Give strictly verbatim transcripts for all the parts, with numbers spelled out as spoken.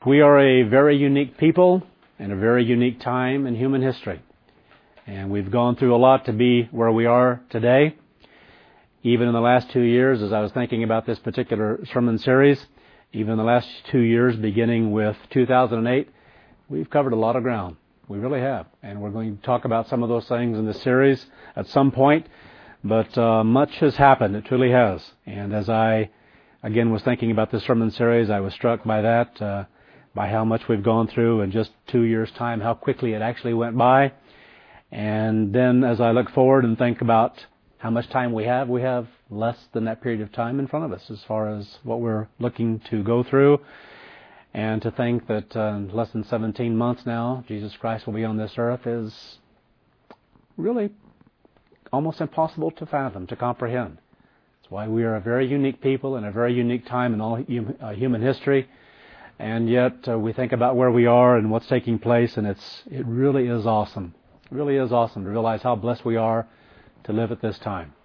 We are a very unique people and a very unique time in human history. And we've gone through a lot to be where we are today. Even in the last two years, as I was thinking about this particular sermon series, even in the last two years, beginning with two thousand eight, we've covered a lot of ground. We really have. And we're going to talk about some of those things in the series at some point. But uh, much has happened. It truly has. And as I, again, was thinking about this sermon series, I was struck by that. Uh, by how much we've gone through in just two years' time, how quickly it actually went by. And then as I look forward and think about how much time we have, we have less than that period of time in front of us as far as what we're looking to go through. And to think that uh, in less than seventeen months now, Jesus Christ will be on this earth is really almost impossible to fathom, to comprehend. That's why we are a very unique people in a very unique time in all hum- uh, human history. And yet uh, we think about where we are and what's taking place, and it's it really is awesome. It really is awesome to realize how blessed we are to live at this time.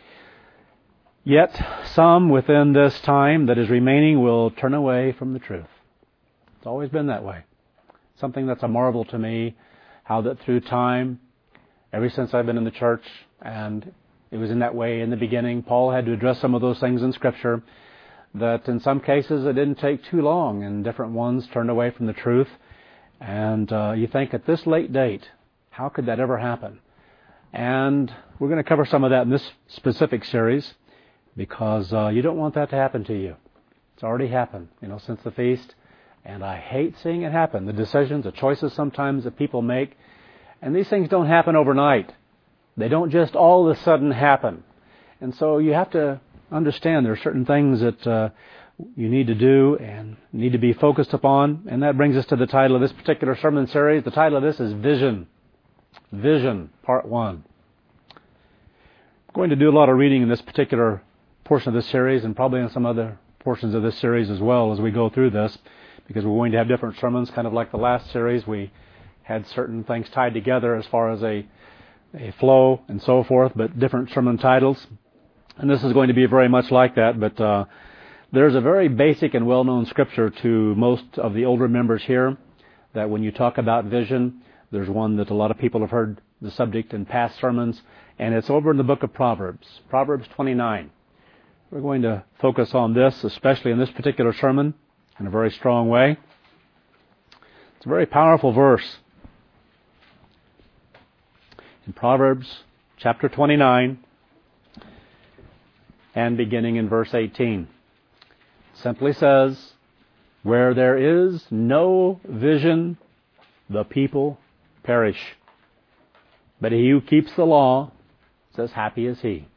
Yet some within this time that is remaining will turn away from the truth. It's always been that way. Something that's a marvel to me, how that through time, ever since I've been in the church, and it was in that way in the beginning, Paul had to address some of those things in Scripture, that in some cases it didn't take too long and different ones turned away from the truth. And uh, you think at this late date, how could that ever happen? And we're going to cover some of that in this specific series because uh, you don't want that to happen to you. It's already happened, you know, since the feast. And I hate seeing it happen. The decisions, the choices sometimes that people make. And these things don't happen overnight. They don't just all of a sudden happen. And so you have to understand there are certain things that uh, you need to do and need to be focused upon. And that brings us to the title of this particular sermon series. The title of this is Vision. Vision, Part one. I'm going to do a lot of reading in this particular portion of this series and probably in some other portions of this series as well as we go through this, because we're going to have different sermons, kind of like the last series. We had certain things tied together as far as a, a flow and so forth, but different sermon titles. And this is going to be very much like that, but uh, there's a very basic and well-known scripture to most of the older members here that when you talk about vision, there's one that a lot of people have heard the subject in past sermons, and it's over in the book of Proverbs, Proverbs twenty-nine. We're going to focus on this, especially in this particular sermon, in a very strong way. It's a very powerful verse. In Proverbs chapter twenty-nine, and beginning in verse eighteen. Simply says, where there is no vision, the people perish. But he who keeps the law says, happy is he.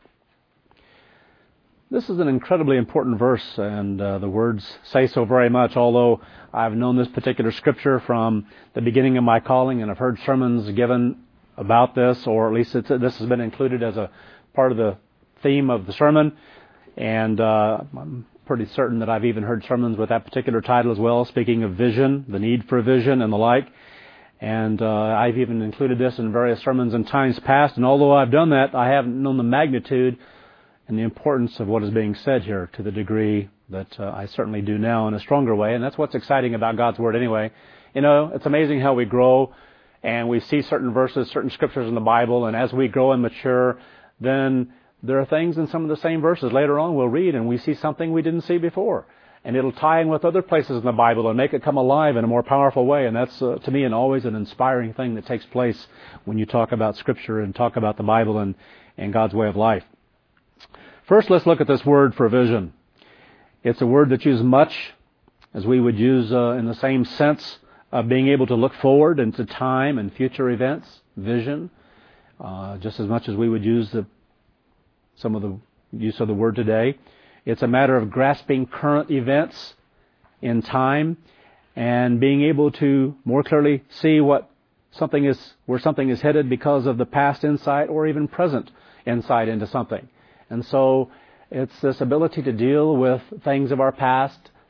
This is an incredibly important verse, and uh, the words say so very much, although I've known this particular scripture from the beginning of my calling, and I've heard sermons given about this, or at least it's, this has been included as a part of the theme of the sermon, and uh, I'm pretty certain that I've even heard sermons with that particular title as well, speaking of vision, the need for vision and the like, and uh, I've even included this in various sermons in times past, and although I've done that, I haven't known the magnitude and the importance of what is being said here to the degree that uh, I certainly do now in a stronger way, and that's what's exciting about God's Word anyway. You know, it's amazing how we grow, and we see certain verses, certain scriptures in the Bible, and as we grow and mature, then there are things in some of the same verses later on we'll read and we see something we didn't see before. And it'll tie in with other places in the Bible and make it come alive in a more powerful way. And that's, uh, to me, an always an inspiring thing that takes place when you talk about Scripture and talk about the Bible and, and God's way of life. First, let's look at this word for vision. It's a word that's used much as we would use uh, in the same sense of being able to look forward into time and future events, vision, uh, just as much as we would use the some of the use of the word today. It's a matter of grasping current events in time and being able to more clearly see what something is, where something is headed because of the past insight or even present insight into something. And so it's this ability to deal with things of our past,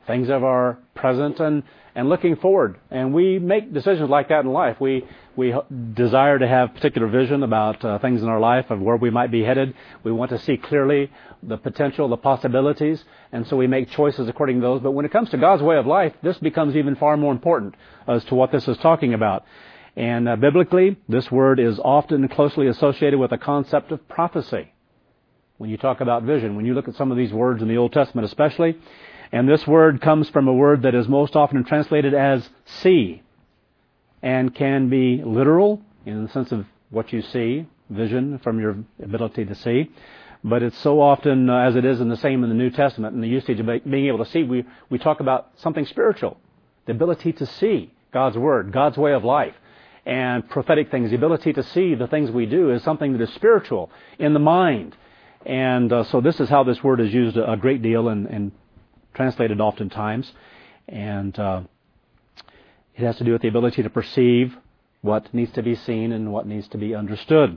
things of our present and, and looking forward. And we make decisions like that in life. We we desire to have particular vision about uh, things in our life of where we might be headed. We want to see clearly the potential, the possibilities, and so we make choices according to those. But when it comes to God's way of life, this becomes even far more important as to what this is talking about. And uh, biblically, this word is often closely associated with the concept of prophecy. When you talk about vision, when you look at some of these words in the Old Testament especially, and this word comes from a word that is most often translated as see, and can be literal in the sense of what you see, vision from your ability to see. But it's so often, uh, as it is in the same in the New Testament, in the usage of being able to see, we, we talk about something spiritual, the ability to see God's Word, God's way of life, and prophetic things. The ability to see the things we do is something that is spiritual in the mind. And uh, so this is how this word is used a, a great deal and, and translated oftentimes. And uh, it has to do with the ability to perceive what needs to be seen and what needs to be understood.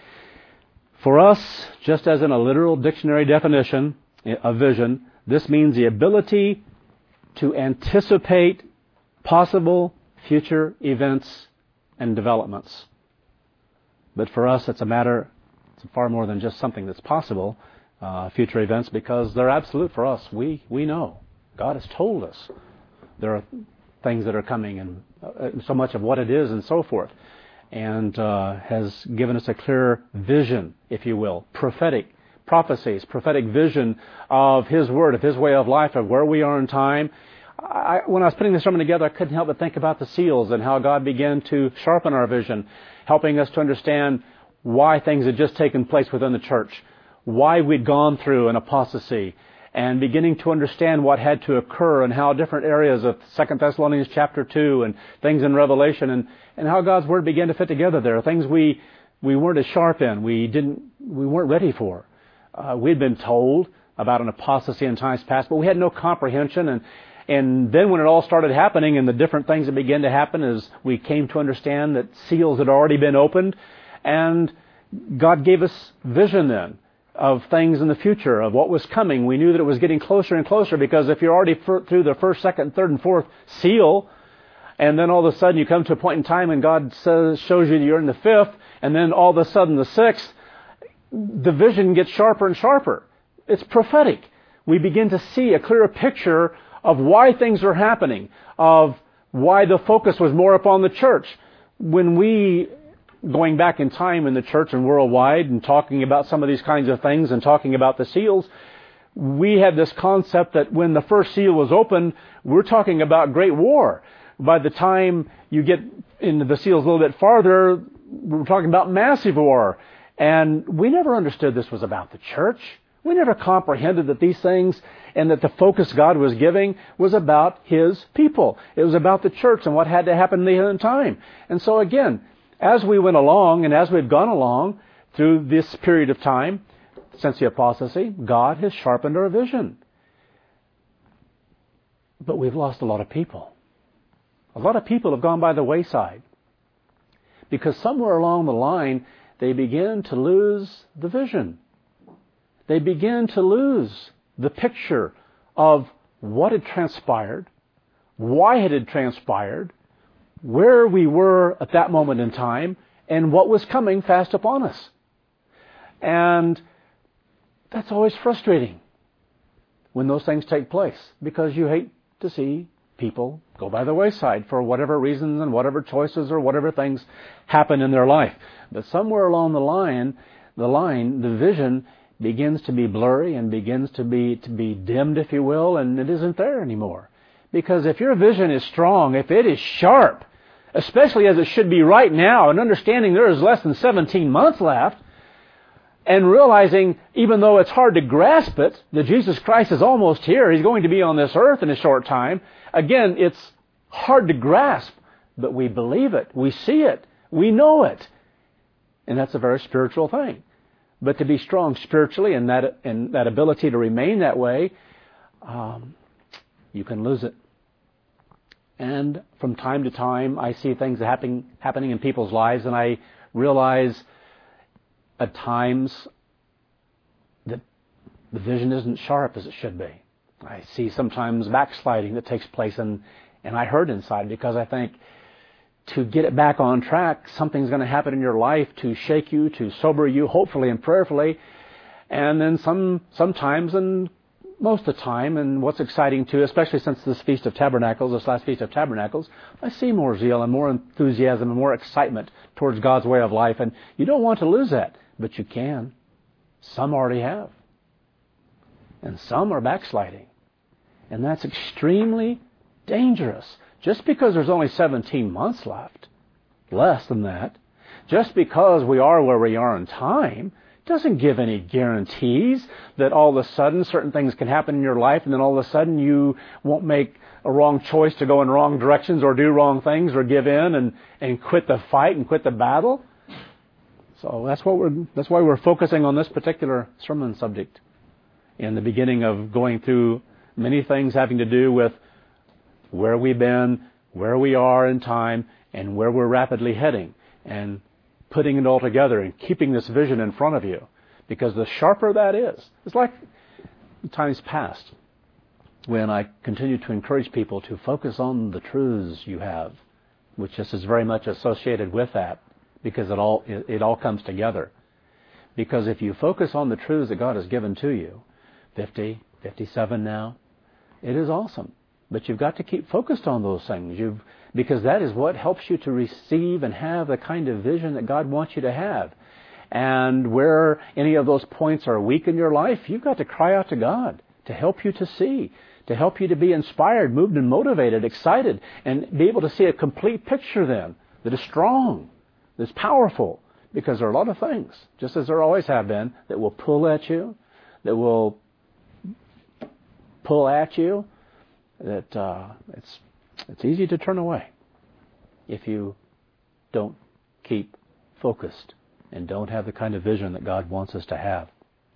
For us, just as in a literal dictionary definition of vision, this means the ability to anticipate possible future events and developments. But for us, it's a matter, it's far more than just something that's possible, uh, future events, because they're absolute for us. We we know. God has told us there are things that are coming, and uh, so much of what it is and so forth, and uh, has given us a clear vision, if you will, prophetic prophecies, prophetic vision of His Word, of His way of life, of where we are in time. I, when I was putting this sermon together, I couldn't help but think about the seals and how God began to sharpen our vision, helping us to understand why things had just taken place within the church, why we'd gone through an apostasy, and beginning to understand what had to occur and how different areas of Second Thessalonians chapter two and things in Revelation and, and how God's Word began to fit together there. Things we we weren't as sharp in, we didn't, we weren't ready for. Uh, we'd been told about an apostasy in times past, but we had no comprehension. And and then when it all started happening and the different things that began to happen as we came to understand that seals had already been opened, and God gave us vision then of things in the future, of what was coming. We knew that it was getting closer and closer, because if you're already through the first, second, third, and fourth seal, and then all of a sudden you come to a point in time and God says, shows you that you're in the fifth, and then all of a sudden the sixth, the vision gets sharper and sharper. It's prophetic. We begin to see a clearer picture of why things are happening, of why the focus was more upon the church. When we, going back in time in the church and worldwide and talking about some of these kinds of things and talking about the seals, we had this concept that when the first seal was opened, we're talking about great war. By the time you get into the seals a little bit farther, we're talking about massive war. And we never understood this was about the church. We never comprehended that these things and that the focus God was giving was about His people. It was about the church and what had to happen in the end time. And so again, as we went along and as we've gone along through this period of time, since the apostasy, God has sharpened our vision. But we've lost a lot of people. A lot of people have gone by the wayside, because somewhere along the line they begin to lose the vision. They begin to lose the picture of what had transpired, why it had transpired, where we were at that moment in time, and what was coming fast upon us. And that's always frustrating when those things take place, because you hate to see people go by the wayside for whatever reasons and whatever choices or whatever things happen in their life. But somewhere along the line, the line, the vision begins to be blurry and begins to be to be dimmed, if you will, and it isn't there anymore. Because if your vision is strong, if it is sharp, especially as it should be right now, and understanding there is less than seventeen months left, and realizing, even though it's hard to grasp it, that Jesus Christ is almost here, He's going to be on this earth in a short time, again, it's hard to grasp, but we believe it, we see it, we know it. And that's a very spiritual thing. But to be strong spiritually and that and that ability to remain that way, um, you can lose it. And from time to time, I see things happening happening in people's lives, and I realize at times that the vision isn't sharp as it should be. I see sometimes backsliding that takes place, and, and I hurt inside because I think to get it back on track, something's going to happen in your life to shake you, to sober you, hopefully and prayerfully. And then some sometimes, and most of the time, and what's exciting too, especially since this Feast of Tabernacles, this last Feast of Tabernacles, I see more zeal and more enthusiasm and more excitement towards God's way of life. And you don't want to lose that, but you can. Some already have. And some are backsliding. And that's extremely dangerous. Just because there's only seventeen months left, less than that, just because we are where we are in time, doesn't give any guarantees that all of a sudden certain things can happen in your life and then all of a sudden you won't make a wrong choice to go in wrong directions or do wrong things or give in and, and quit the fight and quit the battle. So that's what we're that's why we're focusing on this particular sermon subject in the beginning of going through many things having to do with where we've been, where we are in time, and where we're rapidly heading, and putting it all together and keeping this vision in front of you. Because the sharper that is, it's like in times past when I continue to encourage people to focus on the truths you have, which this is very much associated with that, because it all it, it all comes together. Because if you focus on the truths that God has given to you, fifty, fifty-seven now, it is awesome. But you've got to keep focused on those things, You've, because that is what helps you to receive and have the kind of vision that God wants you to have. And where any of those points are weak in your life, you've got to cry out to God to help you to see, to help you to be inspired, moved and motivated, excited, and be able to see a complete picture then that is strong, that's powerful. Because there are a lot of things, just as there always have been, that will pull at you, that will pull at you, that uh, it's it's easy to turn away if you don't keep focused and don't have the kind of vision that God wants us to have.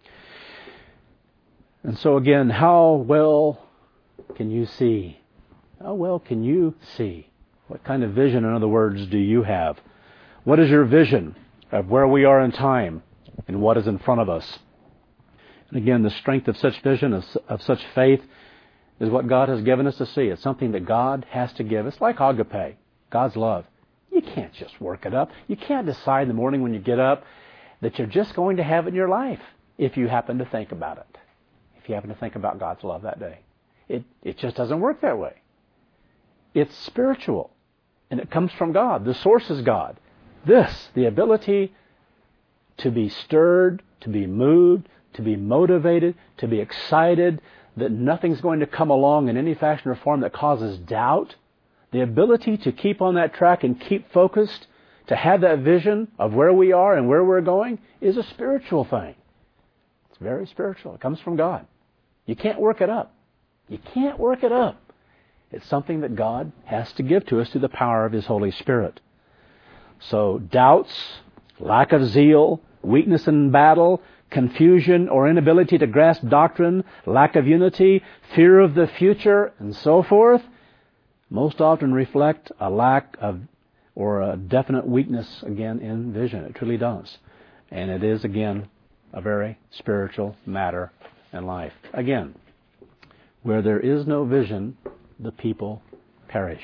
And so again, how well can you see? How well can you see? What kind of vision, in other words, do you have? What is your vision of where we are in time and what is in front of us? And again, the strength of such vision, of, of such faith, is what God has given us to see. It's something that God has to give. It's like agape, God's love. You can't just work it up. You can't decide in the morning when you get up that you're just going to have it in your life if you happen to think about it. If you happen to think about God's love that day. It, it just doesn't work that way. It's spiritual. And it comes from God. The source is God. This, the ability to be stirred, to be moved, to be motivated, to be excited, that nothing's going to come along in any fashion or form that causes doubt. The ability to keep on that track and keep focused, to have that vision of where we are and where we're going, is a spiritual thing. It's very spiritual. It comes from God. You can't work it up. You can't work it up. It's something that God has to give to us through the power of His Holy Spirit. So doubts, lack of zeal, weakness in battle, confusion or inability to grasp doctrine, lack of unity, fear of the future, and so forth, most often reflect a lack of or a definite weakness, again, in vision. It truly does. And it is, again, a very spiritual matter in life. Again, where there is no vision, the people perish.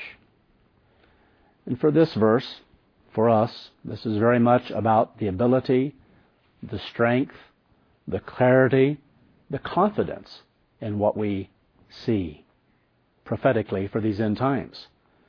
And for this verse, for us, this is very much about the ability, the strength, the clarity, the confidence in what we see prophetically for these end times.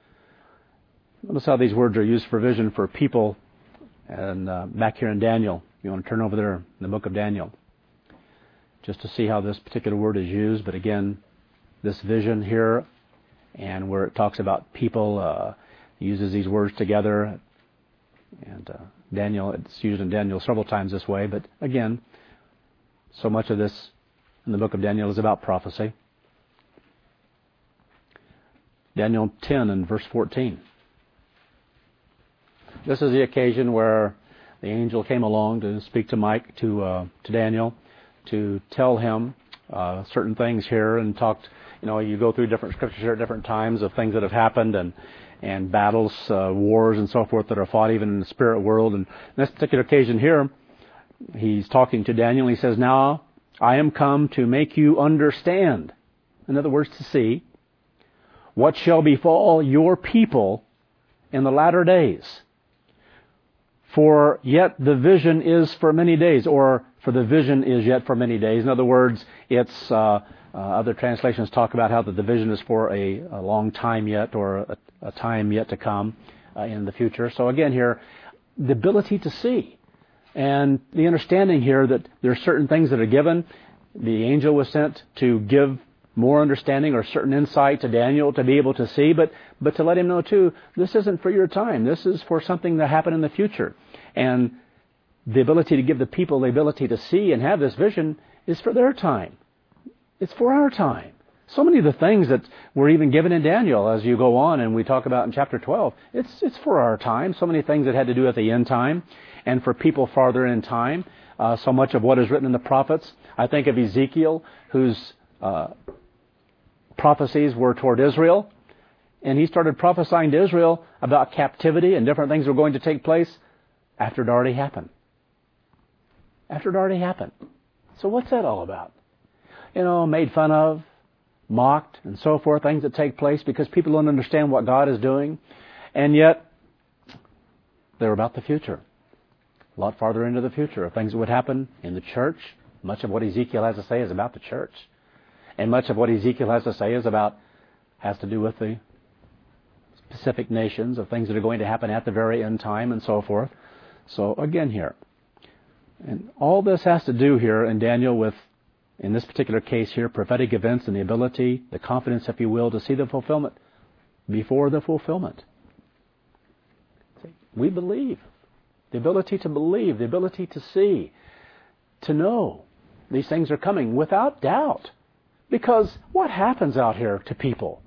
Notice how these words are used for vision for people. And uh, back here in Daniel, you want to turn over there in the book of Daniel, just to see how this particular word is used. But again, this vision here, and where it talks about people, uh, uses these words together. And uh, Daniel, it's used in Daniel several times this way. But again, so much of this in the book of Daniel is about prophecy. Daniel ten and verse fourteen. This is the occasion where the angel came along to speak to Mike, to uh, to Daniel, to tell him uh, certain things here, and talked. You know, you go through different scriptures here at different times of things that have happened, and and battles, uh, wars, and so forth that are fought even in the spirit world. And in this particular occasion here, he's talking to Daniel. He says, "Now I am come to make you understand in other words, to see, what shall befall your people in the latter days. For yet the vision is for many days, or for the vision is yet for many days. In other words, it's uh, uh, other translations talk about how that the vision is for a, a long time yet, or a, a time yet to come uh, in the future. So again here, the ability to see, and the understanding here that there are certain things that are given. The angel was sent to give more understanding or certain insight to Daniel to be able to see, but but to let him know too, this isn't for your time. This is for something to happen in the future. And the ability to give the people the ability to see and have this vision is for their time. It's for our time. So many of the things that were even given in Daniel as you go on and we talk about in chapter twelve, it's it's for our time. So many things that had to do at the end time and for people farther in time. Uh, so much of what is written in the prophets. I think of Ezekiel, whose uh, prophecies were toward Israel. And he started prophesying to Israel about captivity and different things were going to take place after it already happened. After it already happened. So what's that all about? You know, made fun of, mocked, and so forth, things that take place because people don't understand what God is doing. And yet, they're about the future. A lot farther into the future of things that would happen in the church. Much of what Ezekiel has to say is about the church. And much of what Ezekiel has to say is about, has to do with the specific nations, of things that are going to happen at the very end time and so forth. So again here, and all this has to do here in Daniel with, in this particular case here, prophetic events and the ability, the confidence, if you will, to see the fulfillment before the fulfillment. We believe. The ability to believe, the ability to see, to know these things are coming without doubt. Because what happens out here to people?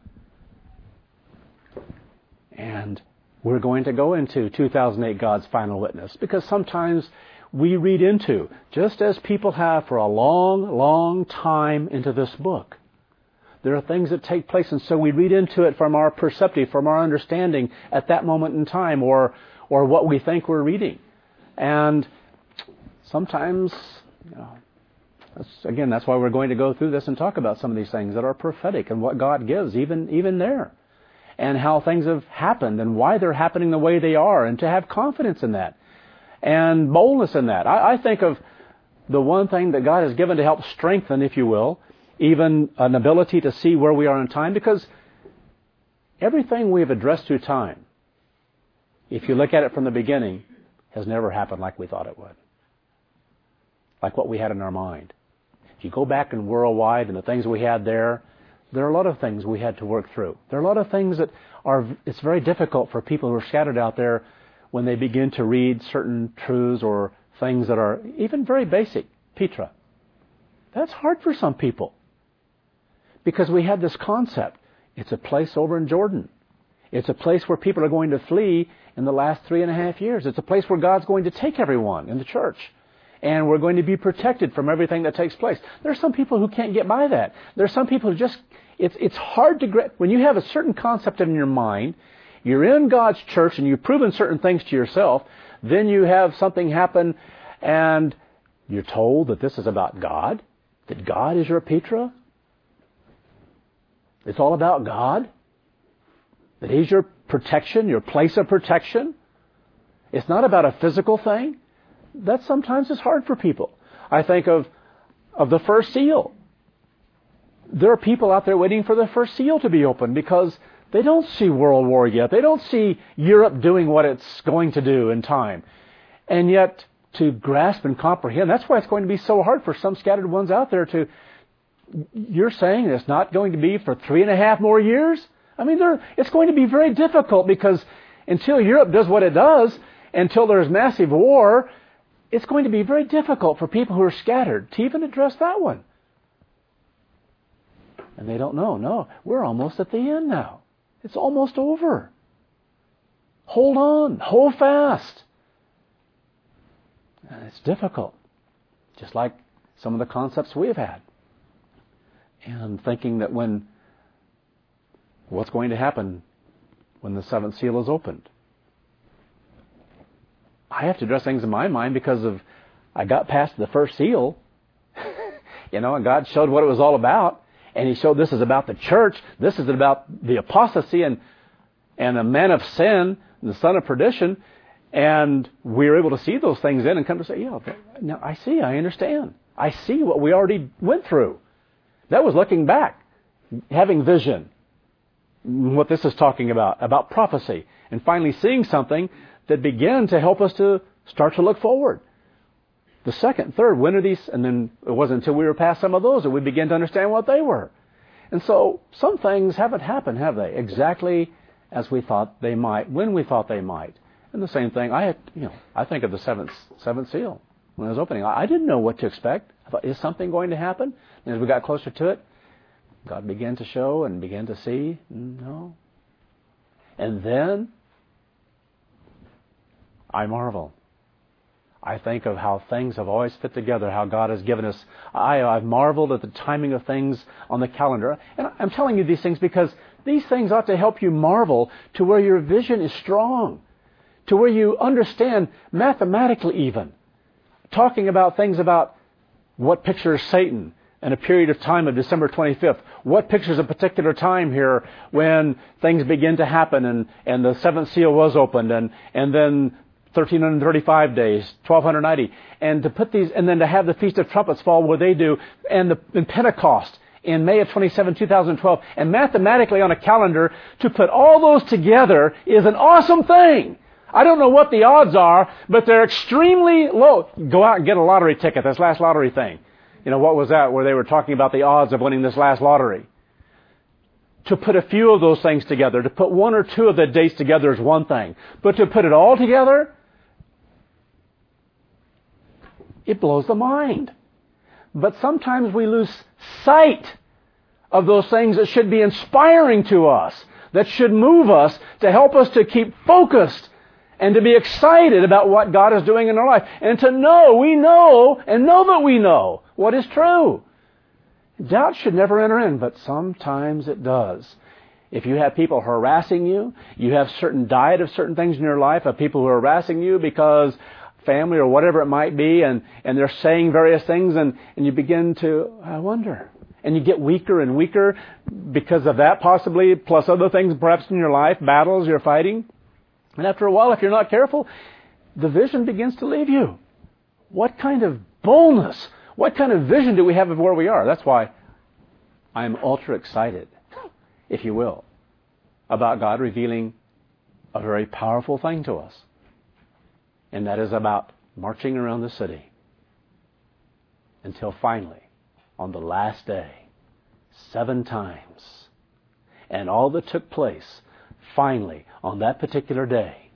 And we're going to go into two thousand eight, God's Final Witness, because sometimes we read into, just as people have for a long, long time into this book, there are things that take place, and so we read into it from our perceptive, from our understanding at that moment in time, or or what we think we're reading. And sometimes, you know, that's, again, that's why we're going to go through this and talk about some of these things that are prophetic and what God gives, even even there. And how things have happened and why they're happening the way they are, and to have confidence in that and boldness in that. I, I think of the one thing that God has given to help strengthen, if you will, even an ability to see where we are in time, because everything we've addressed through time, if you look at it from the beginning, has never happened like we thought it would. Like what we had in our mind. If you go back in worldwide and the things we had there, there are a lot of things we had to work through. There are a lot of things that are, it's very difficult for people who are scattered out there when they begin to read certain truths or things that are even very basic. Petra. That's hard for some people. Because we had this concept. It's a place over in Jordan. It's a place where people are going to flee in the last three and a half years. It's a place where God's going to take everyone in the church. And we're going to be protected from everything that takes place. There are some people who can't get by that. There are some people who just, it's it's hard to grasp. When you have a certain concept in your mind, you're in God's church and you've proven certain things to yourself, then you have something happen and you're told that this is about God, that God is your Petra. It's all about God. That He's your protection, your place of protection. It's not about a physical thing. That sometimes is hard for people. I think of of the first seal. There are people out there waiting for the first seal to be opened because they don't see World War yet. They don't see Europe doing what it's going to do in time. And yet, to grasp and comprehend, that's why it's going to be so hard for some scattered ones out there to, you're saying it's not going to be for three and a half more years? I mean, it's going to be very difficult because until Europe does what it does, until there's massive war, it's going to be very difficult for people who are scattered to even address that one. And they don't know. No, we're almost at the end now. It's almost over. Hold on. Hold fast. And it's difficult. Just like some of the concepts we've had. And thinking that when, what's going to happen when the seventh seal is opened? I have to address things in my mind because of, I got past the first seal, you know, and God showed what it was all about. And he showed this is about the church. This is about the apostasy and, and the man of sin, the son of perdition. And we were able to see those things then and come to say, yeah, now I see, I understand. I see what we already went through. That was looking back, having vision. What this is talking about, about prophecy. And finally seeing something that began to help us to start to look forward. The second, third, when are these? And then it wasn't until we were past some of those that we began to understand what they were. And so some things haven't happened, have they? Exactly as we thought they might, when we thought they might. And the same thing, I had, you know, I think of the seventh seventh seal when I was opening. I didn't know what to expect. I thought, is something going to happen? And as we got closer to it, God began to show and began to see. No. And then I marvel. I think of how things have always fit together, how God has given us. I, I've marveled at the timing of things on the calendar. And I'm telling you these things because these things ought to help you marvel to where your vision is strong, to where you understand mathematically even, talking about things about what pictures Satan in a period of time of December twenty-fifth. What pictures a particular time here when things begin to happen and, and the seventh seal was opened and, and then thirteen thirty-five days, twelve ninety. And to put these, and then to have the Feast of Trumpets fall where they do, and the and Pentecost in May of twenty-seven, two thousand twelve, and mathematically on a calendar, to put all those together is an awesome thing. I don't know what the odds are, but they're extremely low. Go out and get a lottery ticket, this last lottery thing. You know, what was that where they were talking about the odds of winning this last lottery? To put a few of those things together, to put one or two of the dates together is one thing. But to put it all together, it blows the mind. But sometimes we lose sight of those things that should be inspiring to us, that should move us, to help us to keep focused and to be excited about what God is doing in our life. And to know, we know, and know that we know what is true. Doubt should never enter in, but sometimes it does. If you have people harassing you, you have certain diet of certain things in your life, of people who are harassing you because family or whatever it might be, and, and they're saying various things, and, and you begin to, I wonder. And you get weaker and weaker because of that possibly, plus other things perhaps in your life, battles you're fighting. And after a while, if you're not careful, the vision begins to leave you. What kind of boldness, what kind of vision do we have of where we are? That's why I'm ultra excited, if you will, about God revealing a very powerful thing to us. And that is about marching around the city until finally, on the last day, seven times, and all that took place finally on that particular day.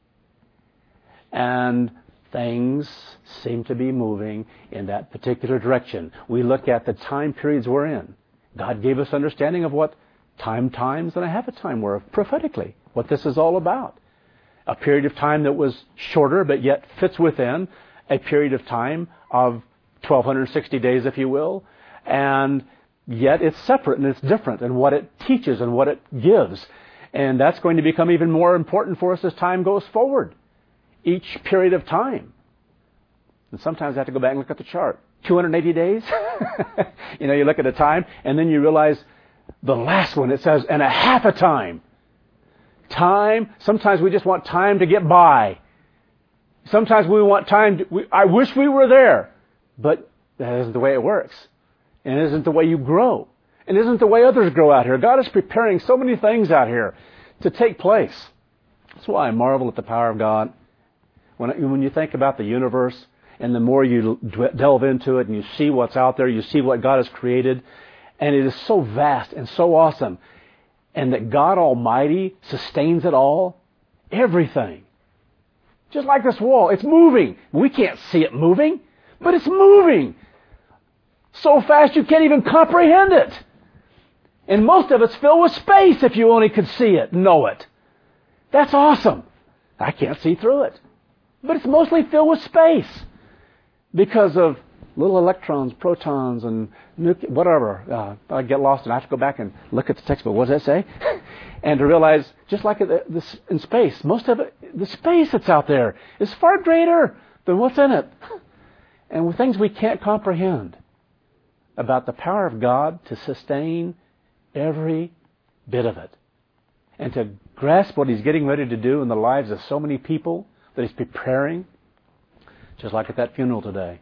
And things seem to be moving in that particular direction. We look at the time periods we're in. God gave us understanding of what time times and a half a time were prophetically, what this is all about. A period of time that was shorter but yet fits within a period of time of twelve sixty days, if you will, and yet it's separate and it's different in what it teaches and what it gives. And that's going to become even more important for us as time goes forward. Each period of time. And sometimes I have to go back and look at the chart. two hundred eighty days? You know, you look at the time and then you realize the last one, it says, and a half a time. Time, sometimes we just want time to get by. Sometimes we want time, to, we, I wish we were there. But that isn't the way it works. And it isn't the way you grow. It isn't the way others grow out here. God is preparing so many things out here to take place. That's why I marvel at the power of God. When, when you think about the universe, and the more you delve into it and you see what's out there, you see what God has created, and it is so vast and so awesome, and that God Almighty sustains it all, everything. Just like this wall, it's moving. We can't see it moving, but it's moving so fast you can't even comprehend it. And most of it's filled with space if you only could see it, know it. That's awesome. I can't see through it. But it's mostly filled with space because of little electrons, protons, and nucle- whatever. Uh, I get lost and I have to go back and look at the textbook. What does that say? And to realize, just like this in space, most of it, the space that's out there is far greater than what's in it. And with things we can't comprehend. about the power of God to sustain every bit of it and to grasp what He's getting ready to do in the lives of so many people that He's preparing, just like at that funeral today.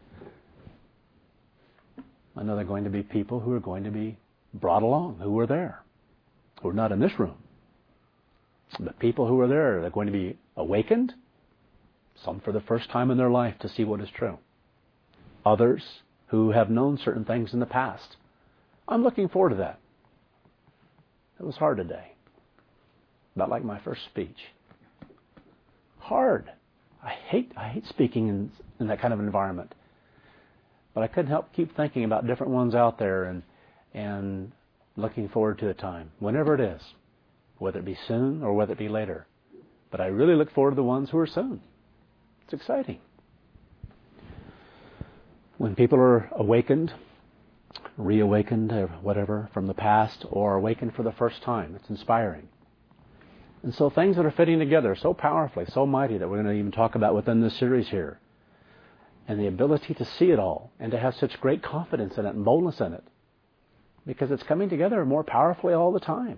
I know there are going to be people who are going to be brought along, who were there, who are not in this room. But people who are there, they're going to be awakened, some for the first time in their life to see what is true. Others who have known certain things in the past. I'm looking forward to that. It was hard today. About like my first speech. Hard. I hate I hate speaking in, in that kind of environment. But I couldn't help keep thinking about different ones out there and and looking forward to a time, whenever it is, whether it be soon or whether it be later. But I really look forward to the ones who are soon. It's exciting. When people are awakened, reawakened, or whatever, from the past, or awakened for the first time, it's inspiring. And so things that are fitting together so powerfully, so mighty, that we're going to even talk about within this series here, and the ability to see it all, and to have such great confidence in it and boldness in it, because it's coming together more powerfully all the time.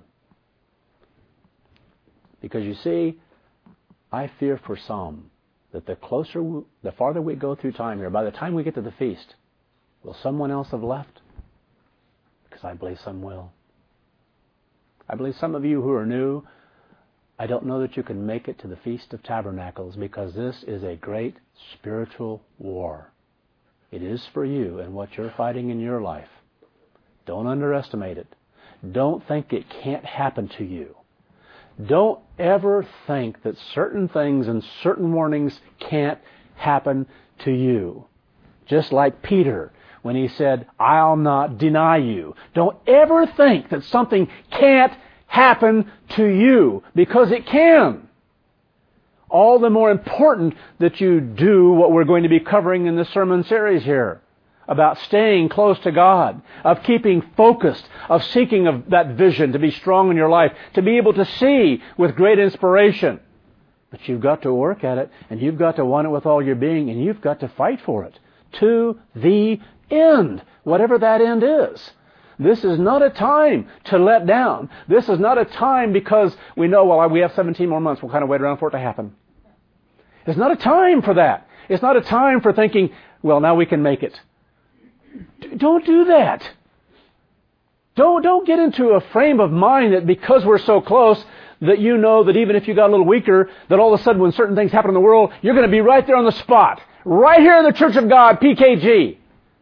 Because you see, I fear for some that the closer, we, the farther we go through time here, by the time we get to the feast, will someone else have left? Because I believe some will. I believe some of you who are new, I don't know that you can make it to the Feast of Tabernacles, because this is a great spiritual war. It is for you and what you're fighting in your life. Don't underestimate it. Don't think it can't happen to you. Don't ever think that certain things and certain warnings can't happen to you. Just like Peter, when he said, I'll not deny you. Don't ever think that something can't happen to you, because it can. All the more important that you do what we're going to be covering in this sermon series here, about staying close to God, of keeping focused, of seeking of that vision to be strong in your life, to be able to see with great inspiration. But you've got to work at it, and you've got to want it with all your being, and you've got to fight for it to the end, whatever that end is. This is not a time to let down. This is not a time because we know, well, we have seventeen more months, we'll kind of wait around for it to happen. It's not a time for that. It's not a time for thinking, well, now we can make it. Don't do that. Don't, don't get into a frame of mind that because we're so close that you know that even if you got a little weaker, that all of a sudden when certain things happen in the world, you're going to be right there on the spot. Right here in the Church of God, P K G.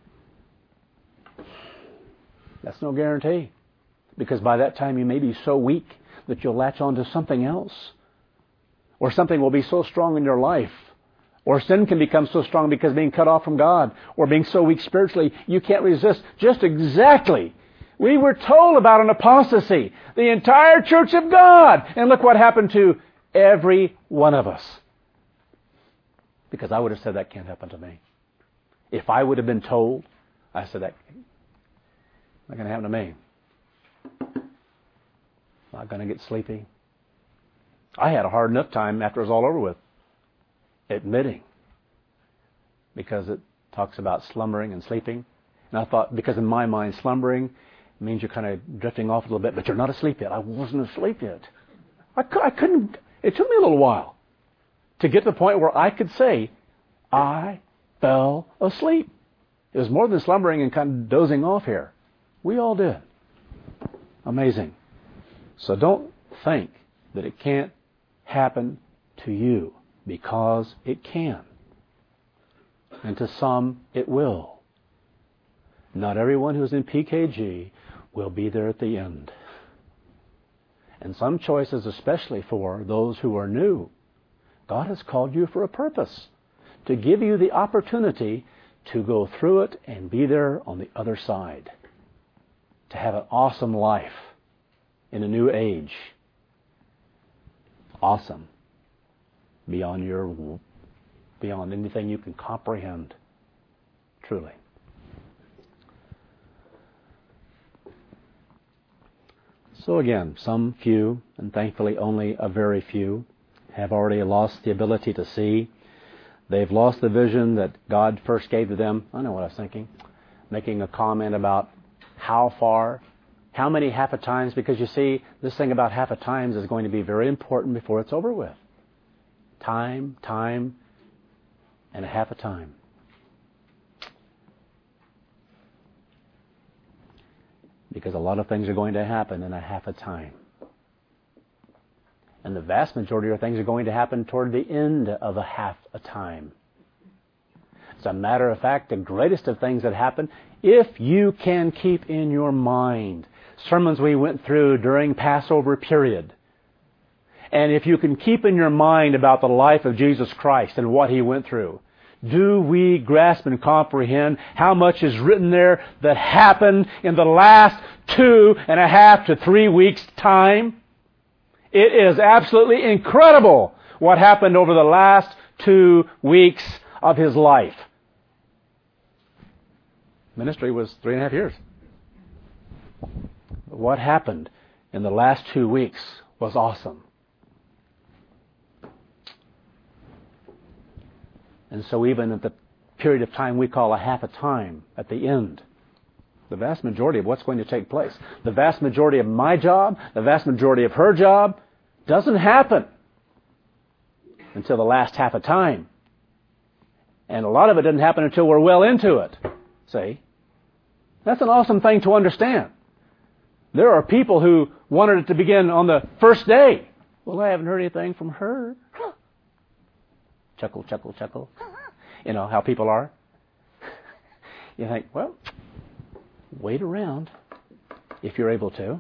That's no guarantee. Because by that time you may be so weak that you'll latch on to something else. Or something will be so strong in your life. Or sin can become so strong because being cut off from God, or being so weak spiritually, you can't resist. Just exactly. We were told about an apostasy. The entire Church of God. And look what happened to every one of us. Because I would have said that can't happen to me. If I would have been told, I said that not going to happen to me. Not going to get sleepy. I had a hard enough time after it was all over with. Admitting, because it talks about slumbering and sleeping. And I thought, because in my mind, slumbering means you're kind of drifting off a little bit, but you're not asleep yet. I wasn't asleep yet. I, I couldn't, it took me a little while to get to the point where I could say, I fell asleep. It was more than slumbering and kind of dozing off here. We all did. Amazing. So don't think that it can't happen to you. Because it can. And to some, it will. Not everyone who's in P K G will be there at the end. And some choices, especially for those who are new, God has called you for a purpose. To give you the opportunity to go through it and be there on the other side. To have an awesome life in a new age. Awesome. Beyond your, beyond anything you can comprehend. Truly. So again, some few, and thankfully only a very few, have already lost the ability to see. They've lost the vision that God first gave to them. I know what I was thinking. making a comment about how far, how many half a times, because you see, this thing about half a times is going to be very important before it's over with. Time, time, and a half a time. Because a lot of things are going to happen in a half a time. And the vast majority of things are going to happen toward the end of a half a time. As a matter of fact, the greatest of things that happen, if you can keep in your mind sermons we went through during Passover period, and if you can keep in your mind about the life of Jesus Christ and what He went through, do we grasp and comprehend how much is written there that happened in the last two and a half to three weeks' time? It is absolutely incredible what happened over the last two weeks of His life. Ministry was three and a half years. What happened in the last two weeks was awesome. And so even at the period of time we call a half a time at the end, the vast majority of what's going to take place, the vast majority of my job, the vast majority of her job, doesn't happen until the last half a time. And a lot of it doesn't happen until we're well into it. See? That's an awesome thing to understand. There are people who wanted it to begin on the first day. Well, I haven't heard anything from her. Chuckle, chuckle, chuckle. You know how people are. You think, well, wait around if you're able to.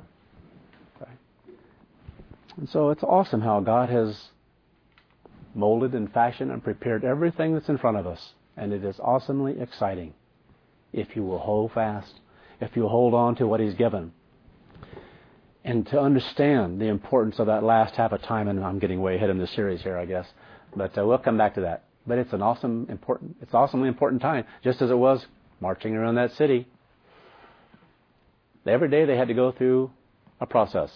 And so it's awesome how God has molded and fashioned and prepared everything that's in front of us. And it is awesomely exciting if you will hold fast, if you hold on to what He's given. And to understand the importance of that last half a time, and I'm getting way ahead in the series here, I guess. But uh, we'll come back to that. But it's an awesome, important, it's awesomely important time, just as it was marching around that city. Every day they had to go through a process.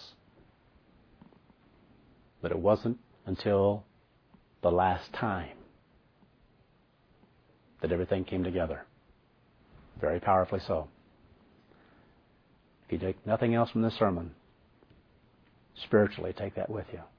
But it wasn't until the last time that everything came together. Very powerfully so. If you take nothing else from this sermon, spiritually take that with you.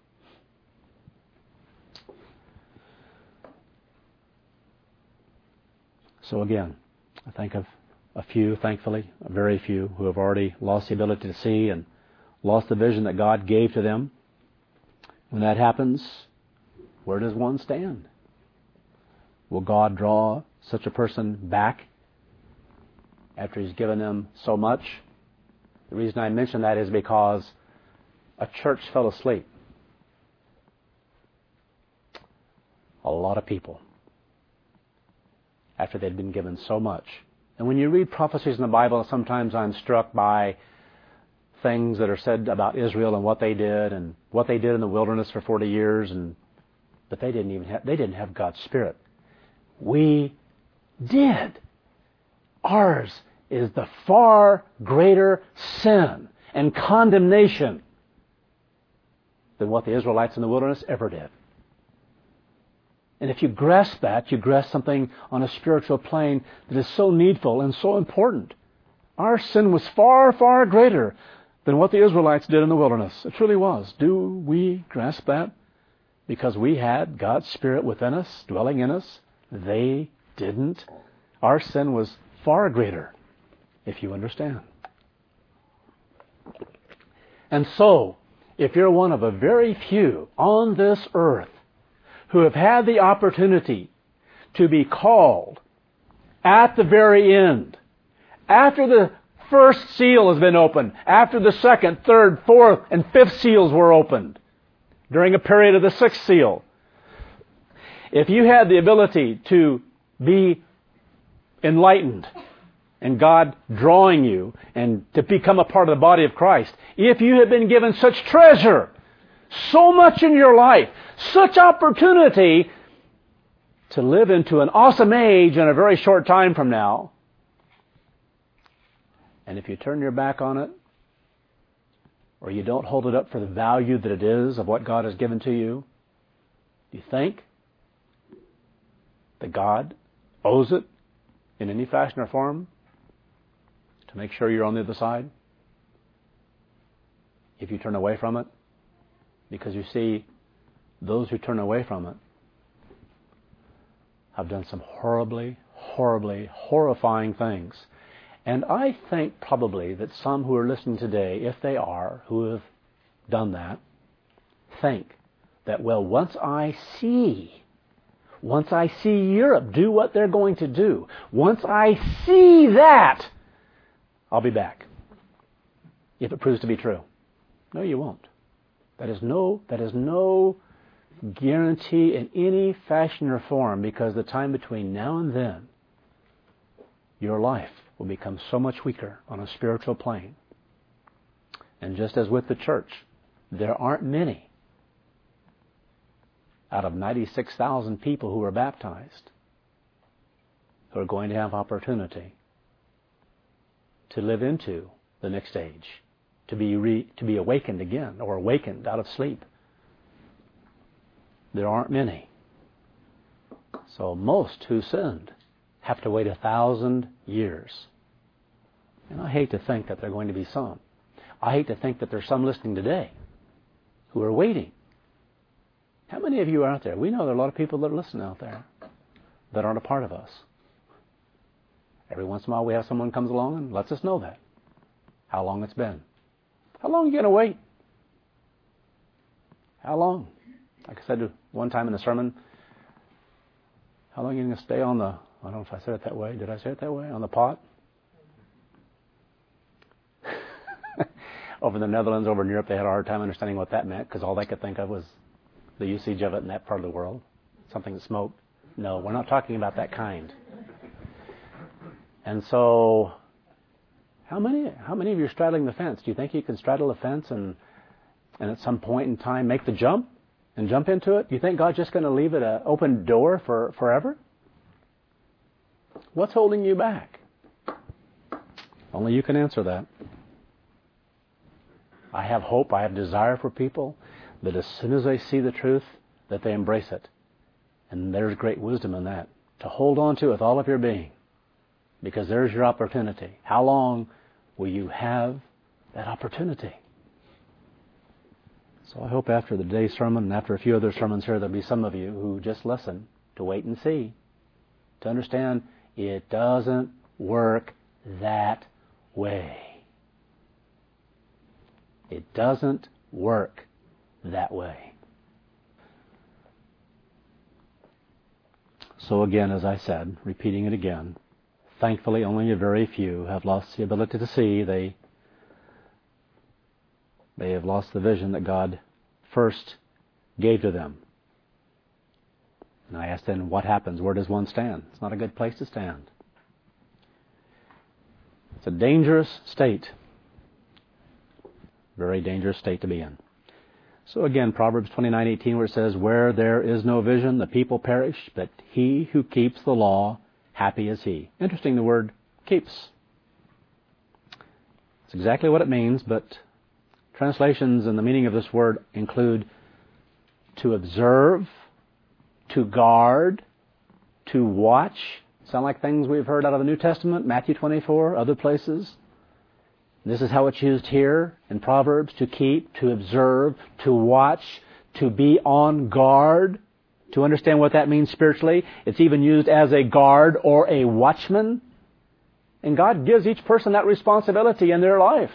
So again, I think of a few, thankfully, a very few, who have already lost the ability to see and lost the vision that God gave to them. When that happens, where does one stand? Will God draw such a person back after He's given them so much? The reason I mention that is because a church fell asleep. A lot of people, after they'd been given so much. And when you read prophecies in the Bible, sometimes I'm struck by things that are said about Israel and what they did and what they did in the wilderness for forty years, and but they didn't even have, they didn't have God's Spirit. We did. Ours is the far greater sin and condemnation than what the Israelites in the wilderness ever did. And if you grasp that, you grasp something on a spiritual plane that is so needful and so important. Our sin was far, far greater than what the Israelites did in the wilderness. It truly was. Do we grasp that? Because we had God's Spirit within us, dwelling in us. They didn't. Our sin was far greater, if you understand. And so, if you're one of a very few on this earth who have had the opportunity to be called at the very end, after the first seal has been opened, after the second, third, fourth, and fifth seals were opened, during a period of the sixth seal, if you had the ability to be enlightened and God drawing you and to become a part of the body of Christ, if you have been given such treasure, so much in your life, such opportunity to live into an awesome age in a very short time from now, and if you turn your back on it, or you don't hold it up for the value that it is of what God has given to you, do you think that God owes it in any fashion or form to make sure you're on the other side if you turn away from it. Because you see, those who turn away from it have done some horribly, horribly, horrifying things. And I think probably that some who are listening today, if they are, who have done that, think that, well, once I see, once I see Europe do what they're going to do, once I see that, I'll be back. If it proves to be true. No, you won't. That is no, that is no guarantee in any fashion or form, because the time between now and then, your life will become so much weaker on a spiritual plane. And just as with the church, there aren't many out of ninety-six thousand people who are baptized who are going to have opportunity to live into the next age, to be re, to be awakened again, or awakened out of sleep. There aren't many. So most who sinned have to wait a thousand years. And I hate to think that there are going to be some. I hate to think that there's some listening today who are waiting. How many of you are out there? We know there are a lot of people that listen out there that aren't a part of us. Every once in a while we have someone comes along and lets us know that. How long it's been. How long are you going to wait? How long? Like I said one time in a sermon, how long are you going to stay on the, I don't know if I said it that way. Did I say it that way? On the pot? Over in the Netherlands, over in Europe, they had a hard time understanding what that meant, because all they could think of was the usage of it in that part of the world. Something that smoked. No, we're not talking about that kind. And so, how many how many of you are straddling the fence? Do you think you can straddle the fence and and at some point in time make the jump and jump into it? Do you think God's just going to leave it an open door for forever? What's holding you back? Only you can answer that. I have hope, I have desire for people that as soon as they see the truth, that they embrace it. And there's great wisdom in that. To hold on to it with all of your being. Because there's your opportunity. How long will you have that opportunity? So I hope after the day's sermon and after a few other sermons here, there'll be some of you who just listen to wait and see. To understand it doesn't work that way. It doesn't work that way. So again, as I said, repeating it again, thankfully only a very few have lost the ability to see. They, they have lost the vision that God first gave to them. And I asked then, what happens? Where does one stand? It's not a good place to stand. It's a dangerous state. Very dangerous state to be in. So again, Proverbs twenty-nine eighteen, where it says, where there is no vision, the people perish, but he who keeps the law, happy is he. Interesting, the word keeps. It's exactly what it means, but translations and the meaning of this word include to observe, to guard, to watch. Sound like things we've heard out of the New Testament, Matthew twenty-four, other places. This is how it's used here in Proverbs, to keep, to observe, to watch, to be on guard. To understand what that means spiritually, it's even used as a guard or a watchman. And God gives each person that responsibility in their life.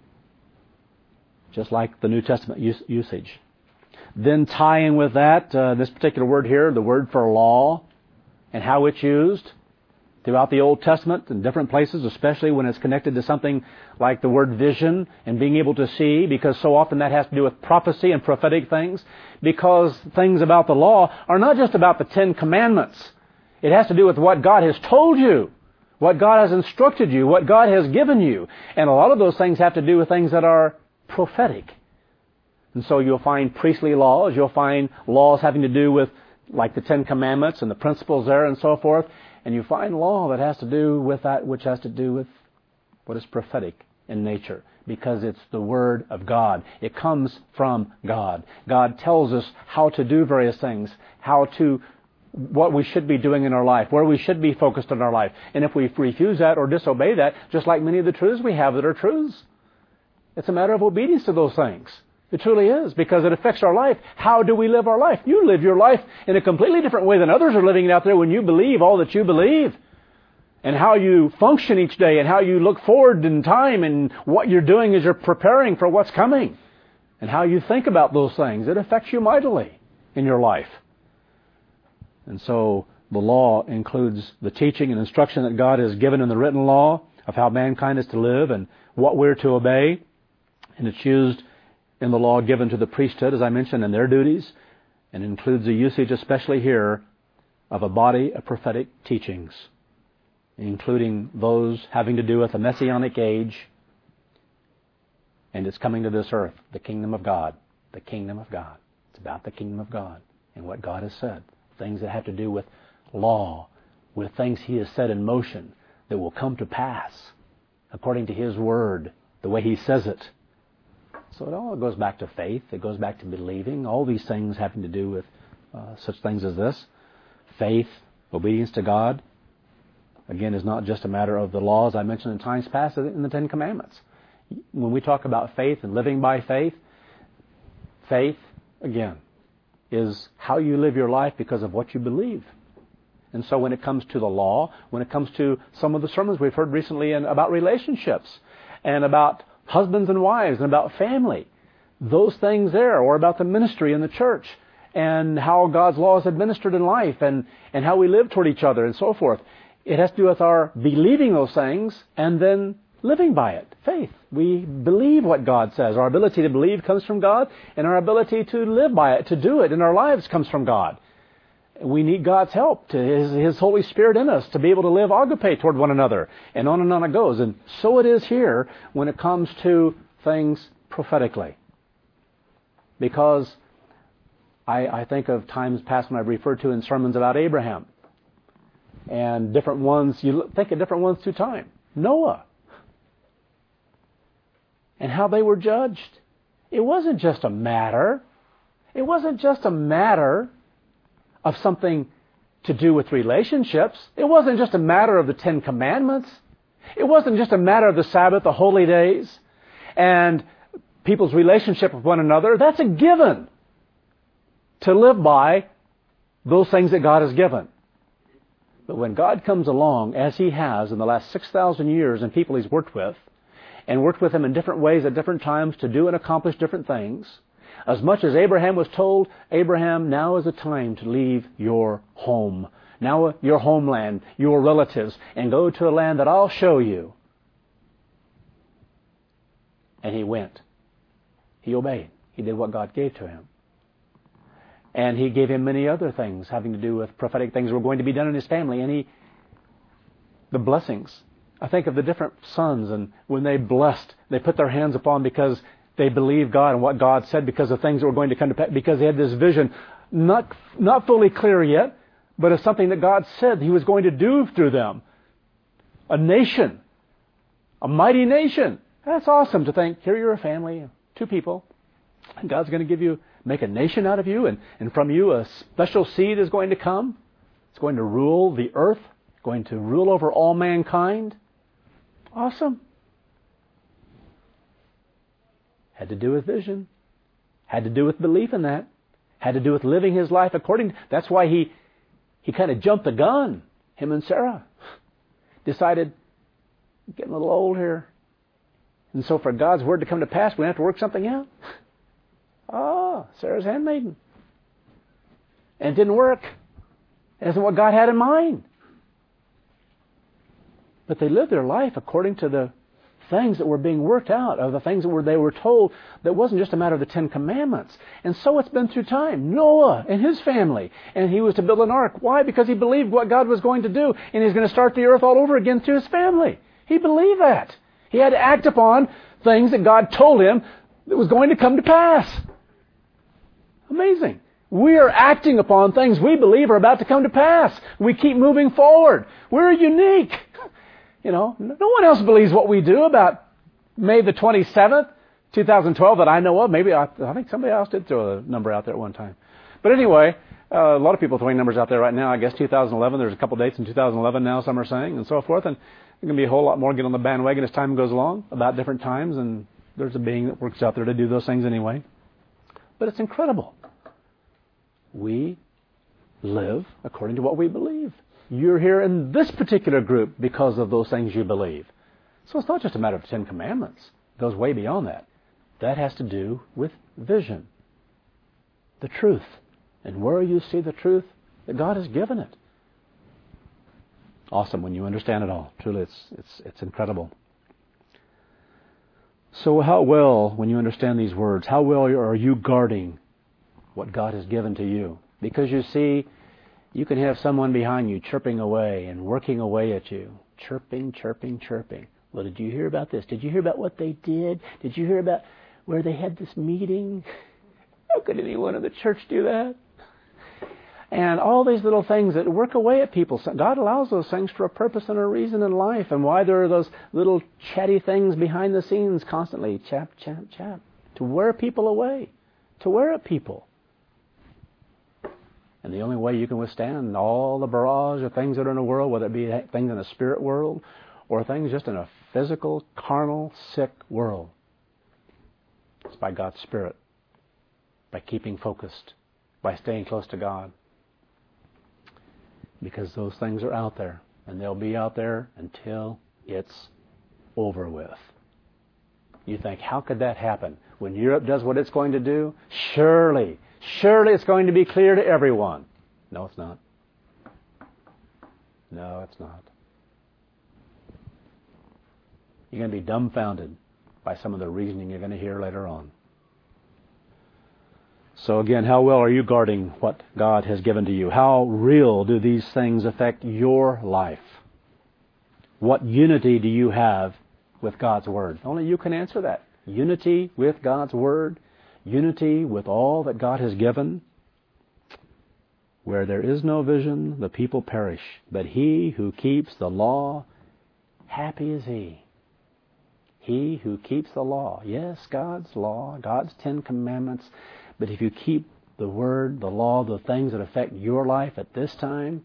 Just like the New Testament use, usage. Then tying with that, uh, this particular word here, the word for law, and how it's used throughout the Old Testament in different places, especially when it's connected to something like the word vision and being able to see, because so often that has to do with prophecy and prophetic things, because things about the law are not just about the Ten Commandments. It has to do with what God has told you, what God has instructed you, what God has given you. And a lot of those things have to do with things that are prophetic. And so you'll find priestly laws, you'll find laws having to do with like the Ten Commandments and the principles there and so forth. And you find law that has to do with that which has to do with what is prophetic in nature, because it's the Word of God. It comes from God. God tells us how to do various things, how to what we should be doing in our life, where we should be focused in our life. And if we refuse that or disobey that, just like many of the truths we have that are truths, it's a matter of obedience to those things. It truly is, because it affects our life. How do we live our life? You live your life in a completely different way than others are living it out there when you believe all that you believe. And how you function each day and how you look forward in time and what you're doing as you're preparing for what's coming. And how you think about those things. It affects you mightily in your life. And so the law includes the teaching and instruction that God has given in the written law of how mankind is to live and what we're to obey. And it's used in the law given to the priesthood, as I mentioned, in their duties. And includes the usage, especially here, of a body of prophetic teachings, including those having to do with the Messianic age and its coming to this earth, the kingdom of God. The kingdom of God. It's about the kingdom of God and what God has said. Things that have to do with law, with things He has set in motion that will come to pass according to His Word, the way He says it. So it all goes back to faith. It goes back to believing. All these things having to do with uh, such things as this. Faith, obedience to God, again, is not just a matter of the laws I mentioned in times past in the Ten Commandments. When we talk about faith and living by faith, faith, again, is how you live your life because of what you believe. And so when it comes to the law, when it comes to some of the sermons we've heard recently in, about relationships and about husbands and wives and about family, those things there, or about the ministry in the church and how God's law is administered in life and, and how we live toward each other and so forth. It has to do with our believing those things and then living by it. Faith. We believe what God says. Our ability to believe comes from God, and our ability to live by it, to do it in our lives, comes from God. We need God's help, to His, His Holy Spirit in us, to be able to live agape toward one another. And on and on it goes. And so it is here when it comes to things prophetically. Because I, I think of times past when I've referred to in sermons about Abraham. And different ones, you think of different ones through time. Noah. And how they were judged. It wasn't just a matter. It wasn't just a matter of something to do with relationships. It wasn't just a matter of the Ten Commandments. It wasn't just a matter of the Sabbath, the holy days, and people's relationship with one another. That's a given to live by those things that God has given. But when God comes along, as He has in the last six thousand years, and people He's worked with, and worked with Him in different ways at different times to do and accomplish different things, as much as Abraham was told, Abraham, now is the time to leave your home, now your homeland, your relatives, and go to a land that I'll show you. And he went. He obeyed. He did what God gave to him. And He gave him many other things having to do with prophetic things that were going to be done in his family. And he, the blessings. I think of the different sons, and when they blessed, they put their hands upon because they believed God and what God said, because of things that were going to come to pass, because they had this vision, not not fully clear yet, but of something that God said He was going to do through them. A nation. A mighty nation. That's awesome to think, here you're a family, two people, and God's going to give you, make a nation out of you, and, and from you a special seed is going to come. It's going to rule the earth, going to rule over all mankind. Awesome. Had to do with vision. Had to do with belief in that. Had to do with living his life according to... That's why he, he kind of jumped the gun, him and Sarah. Decided, getting a little old here. And so for God's word to come to pass, we have to work something out. Ah, Sarah's handmaiden. And it didn't work. It isn't what God had in mind. But they lived their life according to the things that were being worked out, of the things that were they were told, that wasn't just a matter of the Ten Commandments. And so it's been through time. Noah and his family. And he was to build an ark. Why? Because he believed what God was going to do. And He's going to start the earth all over again through his family. He believed that. He had to act upon things that God told him that was going to come to pass. Amazing. We are acting upon things we believe are about to come to pass. We keep moving forward. We're unique. You know, no one else believes what we do about May the twenty-seventh, twenty twelve that I know of. Maybe I, I think somebody else did throw a number out there at one time. But anyway, uh, a lot of people throwing numbers out there right now. I guess two thousand eleven, there's a couple dates in two thousand eleven now, some are saying, and so forth. And there's going to be a whole lot more get on the bandwagon as time goes along about different times. And there's a being that works out there to do those things anyway. But it's incredible. We live according to what we believe. You're here in this particular group because of those things you believe. So it's not just a matter of Ten Commandments. It goes way beyond that. That has to do with vision. The truth. And where you see the truth, that God has given it. Awesome when you understand it all. Truly, it's it's it's incredible. So how well, when you understand these words, how well are you guarding what God has given to you? Because you see, you can have someone behind you chirping away and working away at you. Chirping, chirping, chirping. Well, did you hear about this? Did you hear about what they did? Did you hear about where they had this meeting? How could anyone in the church do that? And all these little things that work away at people. God allows those things for a purpose and a reason in life. And why there are those little chatty things behind the scenes constantly. Chap, chap, chap. To wear people away. To wear at people. And the only way you can withstand all the barrage of things that are in the world, whether it be things in the spirit world or things just in a physical, carnal, sick world, it's by God's Spirit. By keeping focused. By staying close to God. Because those things are out there. And they'll be out there until it's over with. You think, how could that happen? When Europe does what it's going to do, surely, surely it's going to be clear to everyone. No, it's not. No, it's not. You're going to be dumbfounded by some of the reasoning you're going to hear later on. So again, how well are you guarding what God has given to you? How real do these things affect your life? What unity do you have with God's Word? Only you can answer that. Unity with God's Word. Unity with all that God has given. Where there is no vision, the people perish. But he who keeps the law, happy is he. He who keeps the law. Yes, God's law, God's Ten Commandments. But if you keep the Word, the law, the things that affect your life at this time,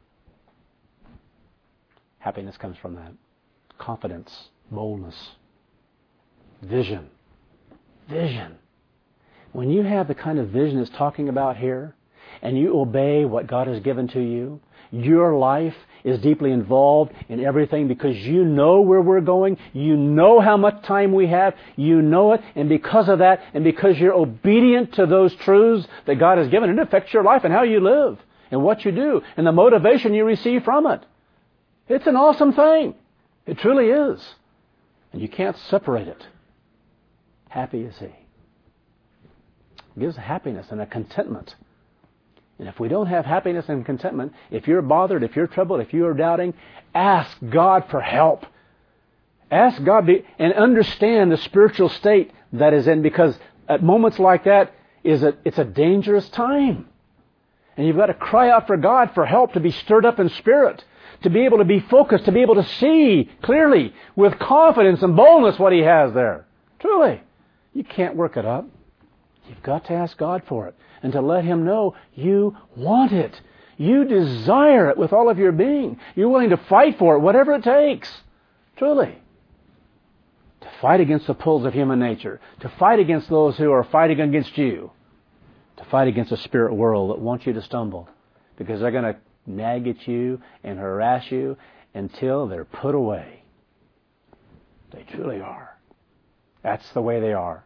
happiness comes from that. Confidence, boldness, vision. Vision. When you have the kind of vision it's talking about here, and you obey what God has given to you, your life is deeply involved in everything because you know where we're going. You know how much time we have. You know it. And because of that, and because you're obedient to those truths that God has given, it affects your life and how you live and what you do and the motivation you receive from it. It's an awesome thing. It truly is. And you can't separate it. Happy is he. It gives happiness and a contentment. And if we don't have happiness and contentment, if you're bothered, if you're troubled, if you are doubting, ask God for help. Ask God to, and understand the spiritual state that is in, because at moments like that, is a, it's a dangerous time. And you've got to cry out for God for help to be stirred up in spirit, to be able to be focused, to be able to see clearly with confidence and boldness what He has there. Truly, you can't work it up. You've got to ask God for it and to let Him know you want it. You desire it with all of your being. You're willing to fight for it, whatever it takes. Truly. To fight against the pulls of human nature. To fight against those who are fighting against you. To fight against a spirit world that wants you to stumble. Because they're going to nag at you and harass you until they're put away. They truly are. That's the way they are.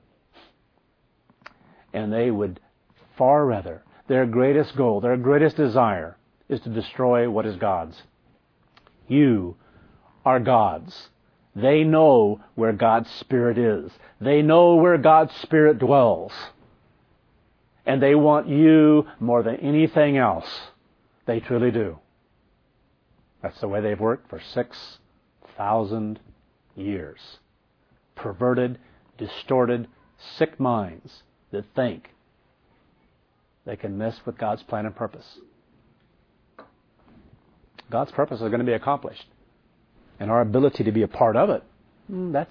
And they would far rather, their greatest goal, their greatest desire is to destroy what is God's. You are God's. They know where God's Spirit is. They know where God's Spirit dwells. And they want you more than anything else. They truly do. That's the way they've worked for six thousand years. Perverted, distorted, sick minds that think they can mess with God's plan and purpose. God's purpose is going to be accomplished. And our ability to be a part of it, that's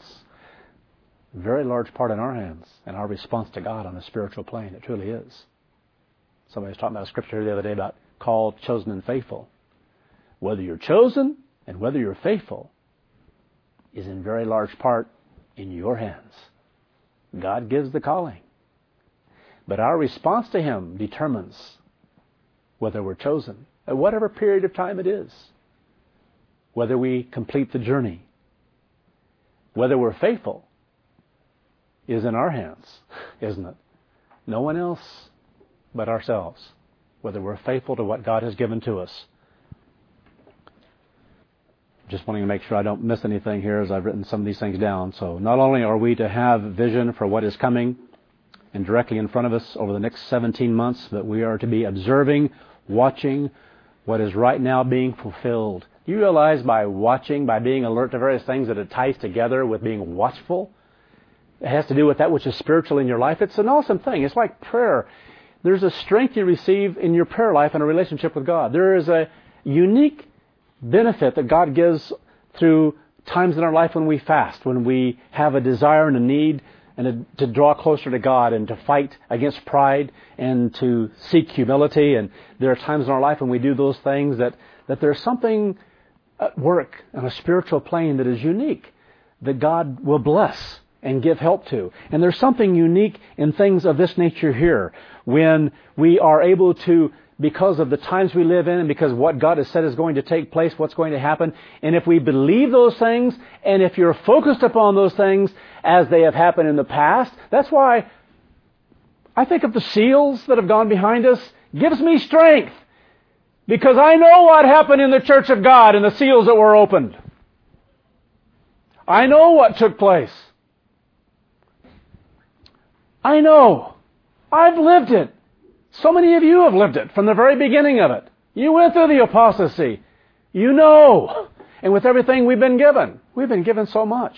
a very large part in our hands and our response to God on the spiritual plane. It truly is. Somebody was talking about a scripture the other day about called, chosen, and faithful. Whether you're chosen and whether you're faithful is in very large part in your hands. God gives the calling. But our response to Him determines whether we're chosen, at whatever period of time it is, whether we complete the journey, whether we're faithful is in our hands, isn't it? No one else but ourselves, whether we're faithful to what God has given to us. Just wanting to make sure I don't miss anything here as I've written some of these things down. So not only are we to have vision for what is coming and directly in front of us over the next seventeen months, but we are to be observing, watching what is right now being fulfilled. Do you realize by watching, by being alert to various things, that it ties together with being watchful? It has to do with that which is spiritual in your life. It's an awesome thing. It's like prayer. There's a strength you receive in your prayer life and a relationship with God. There is a unique benefit that God gives through times in our life when we fast, when we have a desire and a need and a, to draw closer to God and to fight against pride and to seek humility. And there are times in our life when we do those things that, that there's something at work on a spiritual plane that is unique, that God will bless and give help to. And there's something unique in things of this nature here when we are able to, because of the times we live in and because what God has said is going to take place, what's going to happen. And if we believe those things, and if you're focused upon those things as they have happened in the past, that's why I think of the seals that have gone behind us, gives me strength. Because I know what happened in the church of God and the seals that were opened. I know what took place. I know. I've lived it. So many of you have lived it from the very beginning of it. You went through the apostasy. You know. And with everything we've been given, we've been given so much.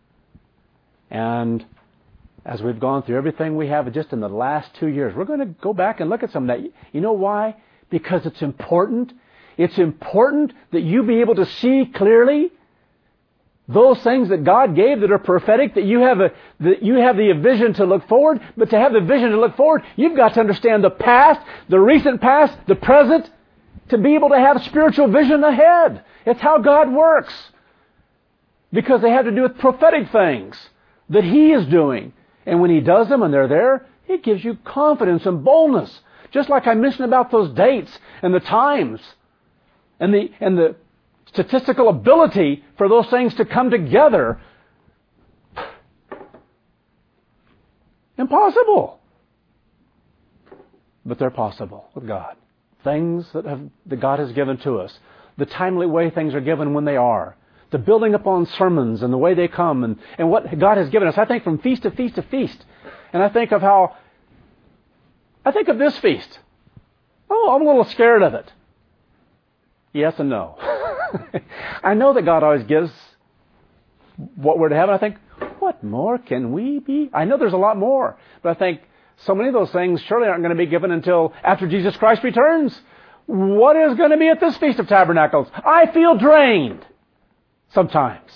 And as we've gone through everything we have just in the last two years, we're going to go back and look at some of that. You know why? Because it's important. It's important that you be able to see clearly those things that God gave that are prophetic, that you have a, that you have the vision to look forward. But to have the vision to look forward, you've got to understand the past, the recent past, the present, to be able to have spiritual vision ahead. It's how God works. Because they have to do with prophetic things that He is doing. And when He does them and they're there, it gives you confidence and boldness. Just like I mentioned about those dates and the times and the and the statistical ability for those things to come together. Impossible. But they're possible with God. Things that have that God has given to us. The timely way things are given when they are. The building upon sermons and the way they come and, and what God has given us. I think from feast to feast to feast. And I think of how I think of this feast. Oh, I'm a little scared of it. Yes and no. I know that God always gives what we're to have, and I think, what more can we be? I know there's a lot more, but I think so many of those things surely aren't going to be given until after Jesus Christ returns. What is going to be at this Feast of Tabernacles? I feel drained sometimes,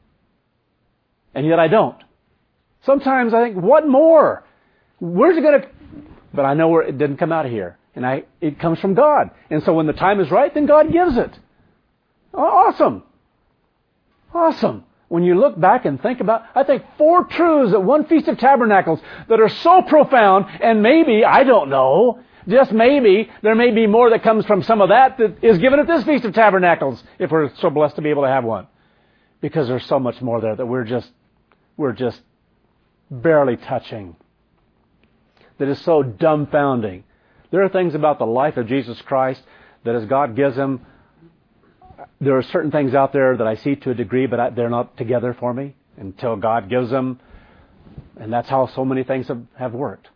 and yet I don't. Sometimes I think, what more? Where's it going to... But I know where it didn't come out of here. And I, it comes from God. And so when the time is right, then God gives it. Awesome. Awesome. When you look back and think about, I think four truths at one Feast of Tabernacles that are so profound, and maybe, I don't know, just maybe, there may be more that comes from some of that that is given at this Feast of Tabernacles, if we're so blessed to be able to have one. Because there's so much more there that we're just, we're just barely touching. That is so dumbfounding. There are things about the life of Jesus Christ that as God gives Him, there are certain things out there that I see to a degree, but I, they're not together for me until God gives them. And that's how so many things have, have worked.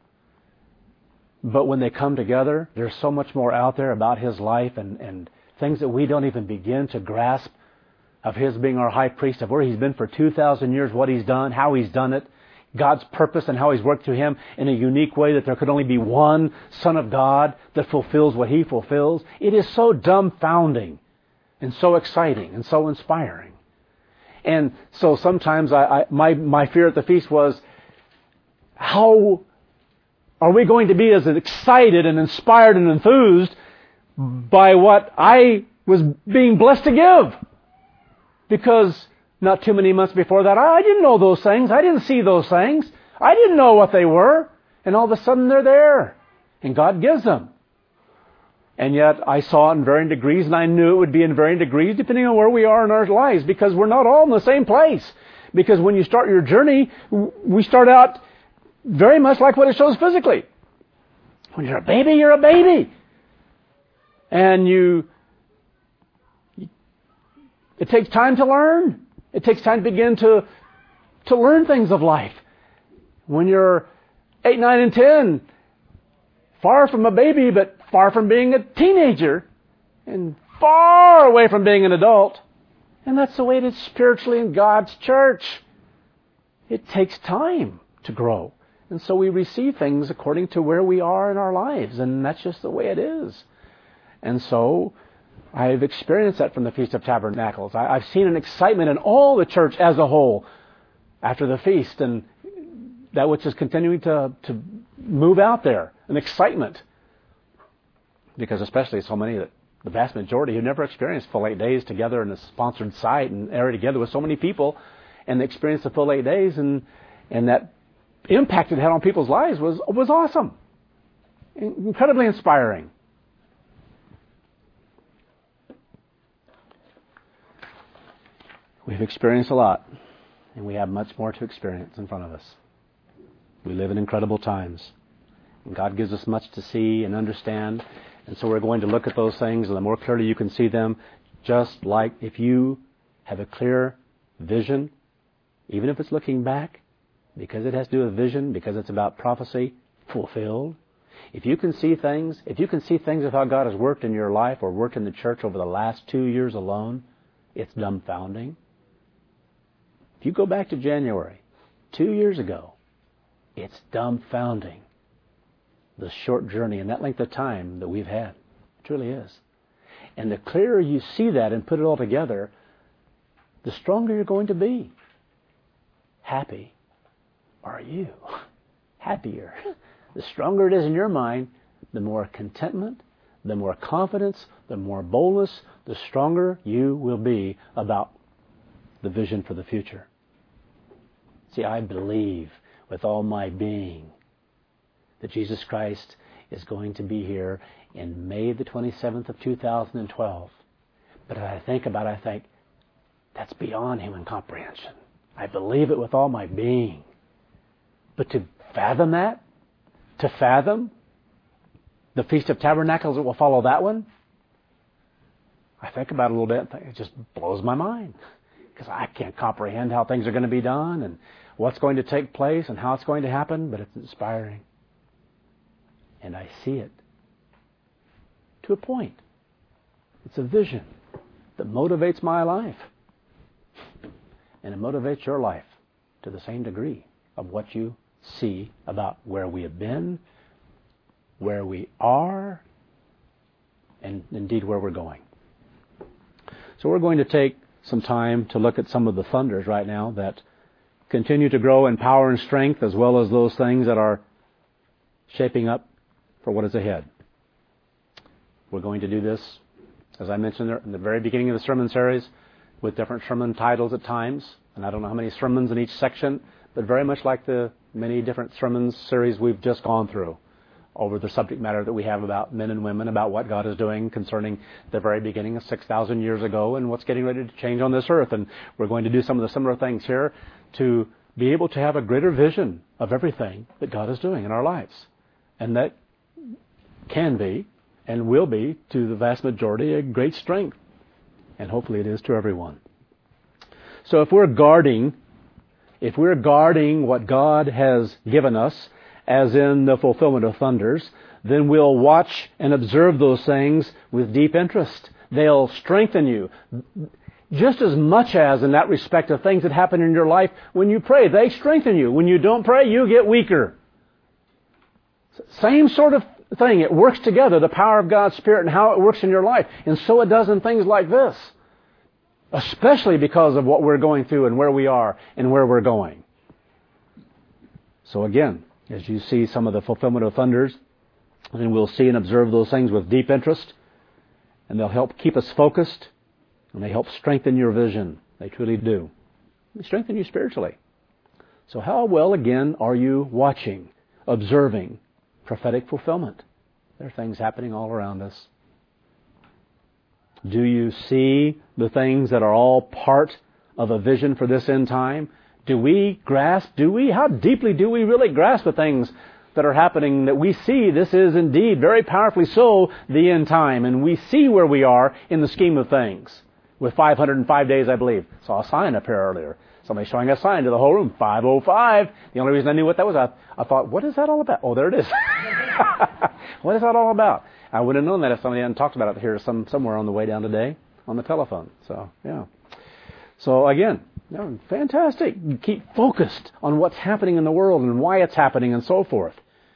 But when they come together, there's so much more out there about His life and, and things that we don't even begin to grasp, of His being our high priest, of where He's been for two thousand years, what He's done, how He's done it, God's purpose and how He's worked through Him in a unique way, that there could only be one Son of God that fulfills what He fulfills. It is so dumbfounding and so exciting and so inspiring. And so sometimes I, I, my, my fear at the feast was, how are we going to be as excited and inspired and enthused by what I was being blessed to give? Because not too many months before that, I didn't know those things. I didn't see those things. I didn't know what they were. And all of a sudden they're there. And God gives them. And yet I saw it in varying degrees, and I knew it would be in varying degrees depending on where we are in our lives, because we're not all in the same place. Because when you start your journey, we start out very much like what it shows physically. When you're a baby, you're a baby. And you, it takes time to learn. It takes time to begin to, to learn things of life. When you're eight, nine, and ten, far from a baby, but far from being a teenager, and far away from being an adult. And that's the way it is spiritually in God's church. It takes time to grow. And so we receive things according to where we are in our lives, and that's just the way it is. And so I've experienced that from the Feast of Tabernacles. I, I've seen an excitement in all the church as a whole after the feast, and that which is continuing to, to move out there, an excitement. Because especially so many, the vast majority who never experienced full eight days together in a sponsored site and area together with so many people, and they experienced the full eight days, and and that impact it had on people's lives was was awesome, incredibly inspiring. We've experienced a lot, and we have much more to experience in front of us. We live in incredible times, and God gives us much to see and understand. And so we're going to look at those things, and the more clearly you can see them, just like if you have a clear vision, even if it's looking back, because it has to do with vision, because it's about prophecy fulfilled. If you can see things, if you can see things of how God has worked in your life or worked in the church over the last two years alone, it's dumbfounding. If you go back to January, two years ago, it's dumbfounding. The short journey and that length of time that we've had. It truly is. And the clearer you see that and put it all together, the stronger you're going to be. Happy are you. Happier. The stronger it is in your mind, the more contentment, the more confidence, the more boldness, the stronger you will be about the vision for the future. See, I believe with all my being that Jesus Christ is going to be here in May the twenty-seventh of two thousand twelve. But as I think about it, I think, that's beyond human comprehension. I believe it with all my being. But to fathom that, to fathom the Feast of Tabernacles that will follow that one, I think about it a little bit and think, it just blows my mind. Because I can't comprehend how things are going to be done and what's going to take place and how it's going to happen, but it's inspiring. And I see it to a point. It's a vision that motivates my life. And it motivates your life to the same degree of what you see about where we have been, where we are, and indeed where we're going. So we're going to take some time to look at some of the thunders right now that continue to grow in power and strength, as well as those things that are shaping up for what is ahead. We're going to do this, as I mentioned in the very beginning of the sermon series, with different sermon titles at times. And I don't know how many sermons in each section, but very much like the many different sermon series we've just gone through over the subject matter that we have about men and women, about what God is doing concerning the very beginning of six thousand years ago and what's getting ready to change on this earth. And we're going to do some of the similar things here to be able to have a greater vision of everything that God is doing in our lives. And that can be and will be, to the vast majority, a great strength. And hopefully it is to everyone. So if we're guarding, if we're guarding what God has given us, as in the fulfillment of thunders, then we'll watch and observe those things with deep interest. They'll strengthen you. Just as much as in that respect of things that happen in your life when you pray, they strengthen you. When you don't pray, you get weaker. Same sort of thing. It works together, the power of God's Spirit and how it works in your life. And so it does in things like this. Especially because of what we're going through and where we are and where we're going. So again, as you see some of the fulfillment of thunders, then we'll see and observe those things with deep interest, and they'll help keep us focused, and they help strengthen your vision. They truly do. They strengthen you spiritually. So how well, again, are you watching, observing prophetic fulfillment? There are things happening all around us. Do you see the things that are all part of a vision for this end time? Do we grasp, do we, how deeply do we really grasp the things that are happening that we see this is indeed very powerfully so the end time, and we see where we are in the scheme of things with five hundred five days, I believe. Saw a sign up here earlier. Somebody showing a sign to the whole room, five oh five. The only reason I knew what that was, I, I thought, what is that all about? Oh, there it is. What is that all about? I would have known that if somebody hadn't talked about it here some, somewhere on the way down today on the telephone. So, yeah. So, again, you know, fantastic. You keep focused on what's happening in the world and why it's happening and so forth.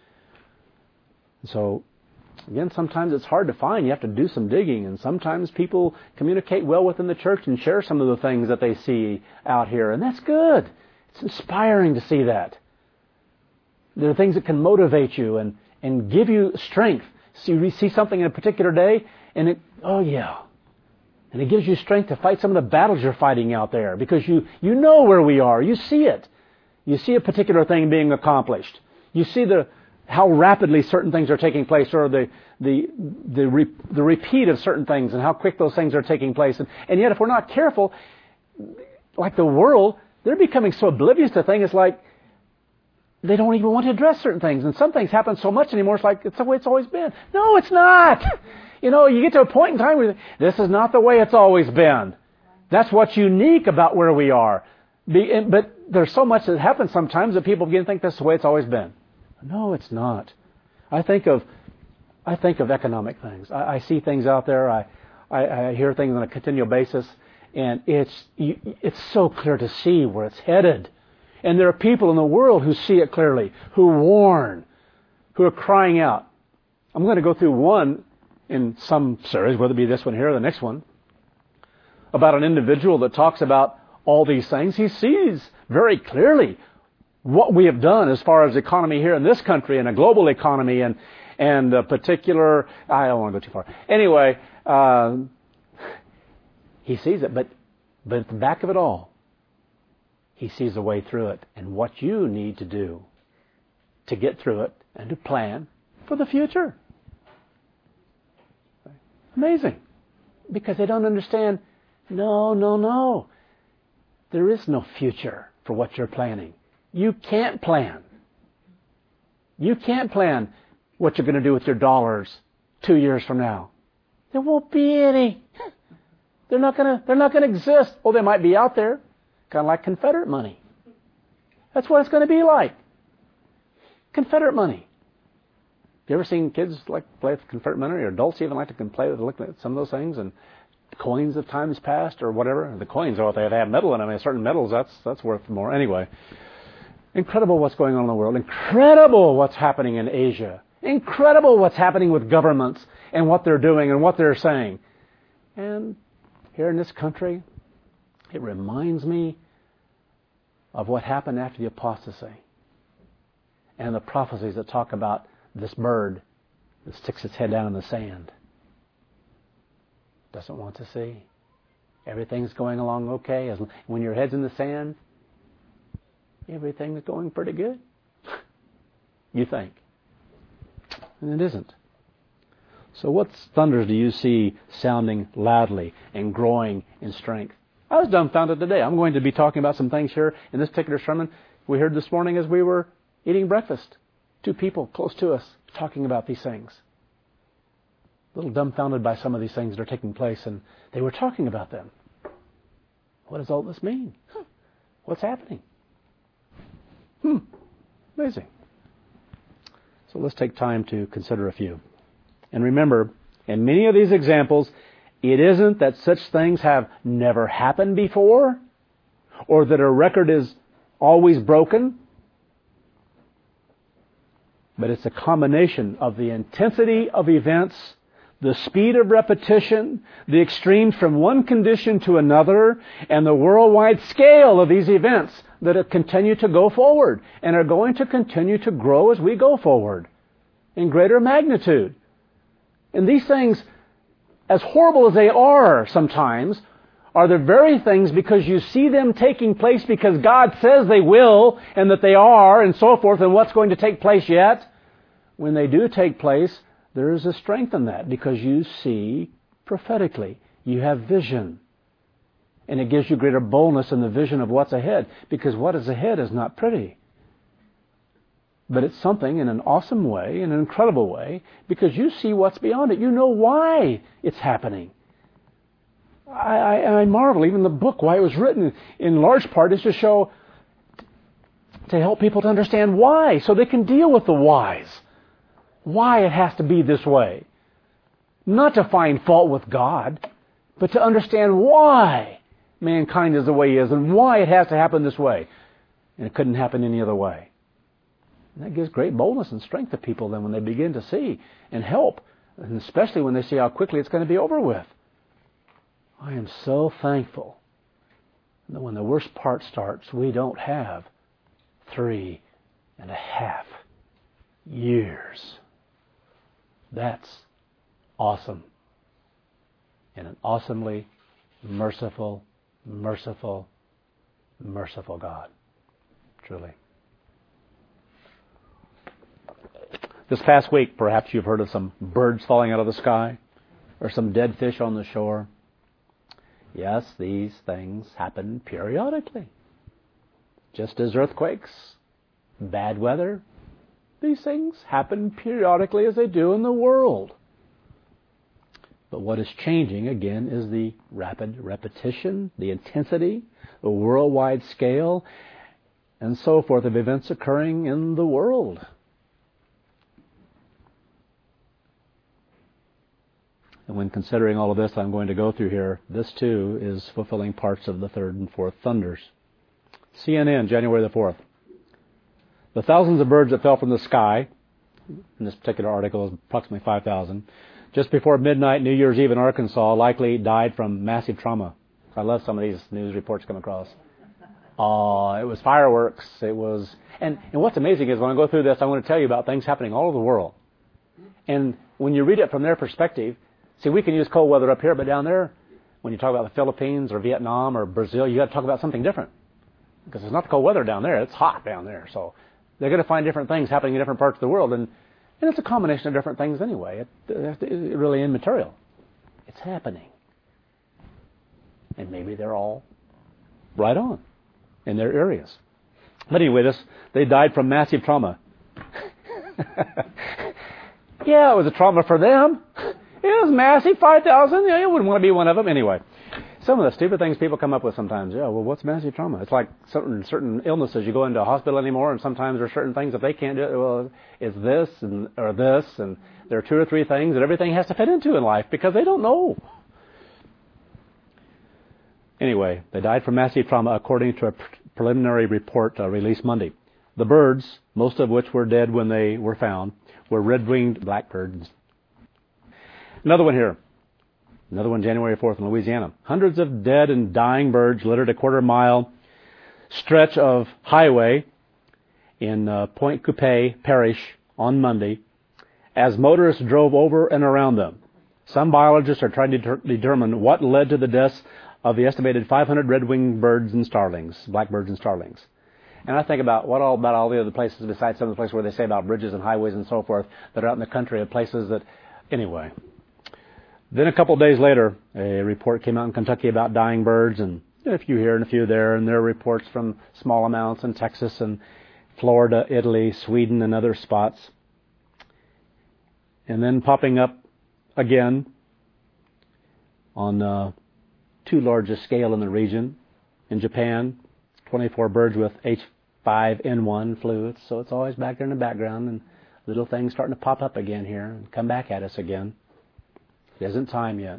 So, again, sometimes it's hard to find. You have to do some digging. And sometimes people communicate well within the church and share some of the things that they see out here. And that's good. It's inspiring to see that. There are things that can motivate you and, and give you strength. So you see something in a particular day, and it, oh yeah. And it gives you strength to fight some of the battles you're fighting out there because you, you know where we are. You see it. You see a particular thing being accomplished. You see the how rapidly certain things are taking place, or the the the, re, the repeat of certain things and how quick those things are taking place. And, and yet if we're not careful, like the world, they're becoming so oblivious to things, it's like they don't even want to address certain things. And some things happen so much anymore, it's like it's the way it's always been. No, it's not. You know, you get to a point in time where this is not the way it's always been. That's what's unique about where we are. But there's so much that happens sometimes that people begin to think this is the way it's always been. No, it's not. I think of I think of economic things. I, I see things out there. I, I, I hear things on a continual basis. And it's you, it's so clear to see where it's headed. And there are people in the world who see it clearly, who warn, who are crying out. I'm going to go through one in some series, whether it be this one here or the next one, about an individual that talks about all these things. He sees very clearly what we have done as far as economy here in this country and a global economy and and a particular, I don't want to go too far. Anyway, uh, he sees it, but but at the back of it all, he sees a way through it and what you need to do to get through it and to plan for the future. Amazing. Because they don't understand, no, no, no. There is no future for what you're planning. You can't plan. You can't plan what you're going to do with your dollars two years from now. There won't be any. They're not going to, they're not going to exist. Oh, they might be out there. Kind of like Confederate money. That's what it's going to be like. Confederate money. Have you ever seen kids like play with Confederate money, or adults even like to play with look at some of those things and coins of times past or whatever? The coins are what they have metal in them. I mean, certain metals, that's that's worth more. Anyway, incredible what's going on in the world. Incredible what's happening in Asia. Incredible what's happening with governments and what they're doing and what they're saying. And here in this country, it reminds me of what happened after the apostasy and the prophecies that talk about this bird that sticks its head down in the sand. Doesn't want to see. Everything's going along okay. As, when your head's in the sand, everything's going pretty good. You think. And it isn't. So what thunders do you see sounding loudly and growing in strength? I was dumbfounded today. I'm going to be talking about some things here in this particular sermon we heard this morning as we were eating breakfast. Two people close to us talking about these things. A little dumbfounded by some of these things that are taking place, and they were talking about them. What does all this mean? What's happening? Hmm. Amazing. So let's take time to consider a few. And remember, in many of these examples, it isn't that such things have never happened before, or that a record is always broken, but it's a combination of the intensity of events, the speed of repetition, the extremes from one condition to another, and the worldwide scale of these events that continue to go forward and are going to continue to grow as we go forward in greater magnitude. And these things, as horrible as they are sometimes, are the very things because you see them taking place because God says they will and that they are and so forth and what's going to take place yet. When they do take place, there is a strength in that because you see prophetically. You have vision. And it gives you greater boldness in the vision of what's ahead because what is ahead is not pretty. But it's something in an awesome way, in an incredible way, because you see what's beyond it. You know why it's happening. I, I, I marvel, even the book, why it was written in large part is to show, to help people to understand why, so they can deal with the whys. Why it has to be this way. Not to find fault with God, but to understand why mankind is the way he is and why it has to happen this way. And it couldn't happen any other way. And that gives great boldness and strength to people then when they begin to see and help, and especially when they see how quickly it's going to be over with. I am so thankful that when the worst part starts, we don't have three and a half years. That's awesome. And an awesomely merciful, merciful, merciful God. Truly. This past week, perhaps you've heard of some birds falling out of the sky or some dead fish on the shore. Yes, these things happen periodically. Just as earthquakes, bad weather, these things happen periodically as they do in the world. But what is changing, again, is the rapid repetition, the intensity, the worldwide scale, and so forth of events occurring in the world. And when considering all of this I'm going to go through here, this too is fulfilling parts of the third and fourth thunders. C N N, January the fourth. The thousands of birds that fell from the sky, in this particular article is approximately five thousand, just before midnight, New Year's Eve in Arkansas, likely died from massive trauma. I love some of these news reports come across. Uh, it was fireworks. It was, and, and what's amazing is when I go through this, I want to tell you about things happening all over the world. And when you read it from their perspective, see, we can use cold weather up here, but down there, when you talk about the Philippines or Vietnam or Brazil, you got to talk about something different. Because it's not the cold weather down there, it's hot down there. So they're going to find different things happening in different parts of the world. And, and it's a combination of different things anyway. It, it's really immaterial. It's happening. And maybe they're all right on in their areas. But anyway, this they died from massive trauma. Yeah, it was a trauma for them. It was massive, five thousand. Yeah, you wouldn't want to be one of them. Anyway, some of the stupid things people come up with sometimes. Yeah, well, what's massive trauma? It's like certain certain illnesses. You go into a hospital anymore, and sometimes there are certain things that they can't do. Well, it's this and or this, and there are two or three things that everything has to fit into in life because they don't know. Anyway, they died from massive trauma according to a preliminary report uh, released Monday. The birds, most of which were dead when they were found, were red-winged blackbirds. Another one here. Another one January fourth in Louisiana. Hundreds of dead and dying birds littered a quarter-mile stretch of highway in uh, Point Coupé Parish on Monday as motorists drove over and around them. Some biologists are trying to ter- determine what led to the deaths of the estimated five hundred red-winged birds and starlings, blackbirds and starlings. And I think about what all about all the other places besides some of the places where they say about bridges and highways and so forth that are out in the country of places that, anyway. Then a couple of days later, a report came out in Kentucky about dying birds, and a few here and a few there, and there are reports from small amounts in Texas and Florida, Italy, Sweden, and other spots. And then popping up again on uh, two largest scale in the region, in Japan, twenty-four birds with H five N one flu, so it's always back there in the background, and little things starting to pop up again here and come back at us again. It isn't time yet.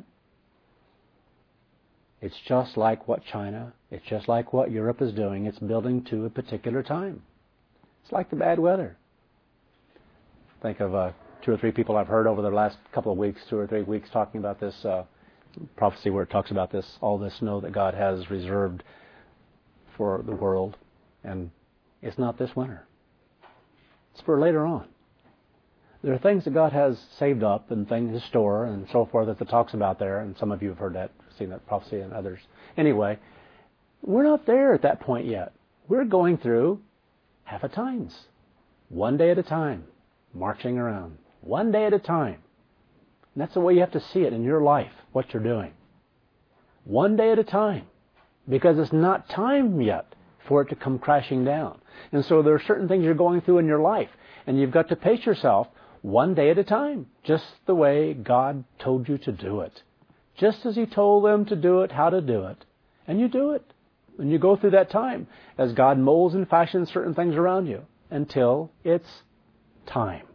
It's just like what China, it's just like what Europe is doing. It's building to a particular time. It's like the bad weather. Think of uh, two or three people I've heard over the last couple of weeks, two or three weeks, talking about this uh, prophecy where it talks about this, all this snow that God has reserved for the world. And it's not this winter. It's for later on. There are things that God has saved up and things to store and so forth that it talks about there. And some of you have heard that, seen that prophecy, and others. Anyway, we're not there at that point yet. We're going through half a times. One day at a time. Marching around. One day at a time. And that's the way you have to see it in your life, what you're doing. One day at a time. Because it's not time yet for it to come crashing down. And so there are certain things you're going through in your life. And you've got to pace yourself one day at a time. Just the way God told you to do it. Just as He told them to do it, how to do it. And you do it. And you go through that time as God molds and fashions certain things around you until it's time.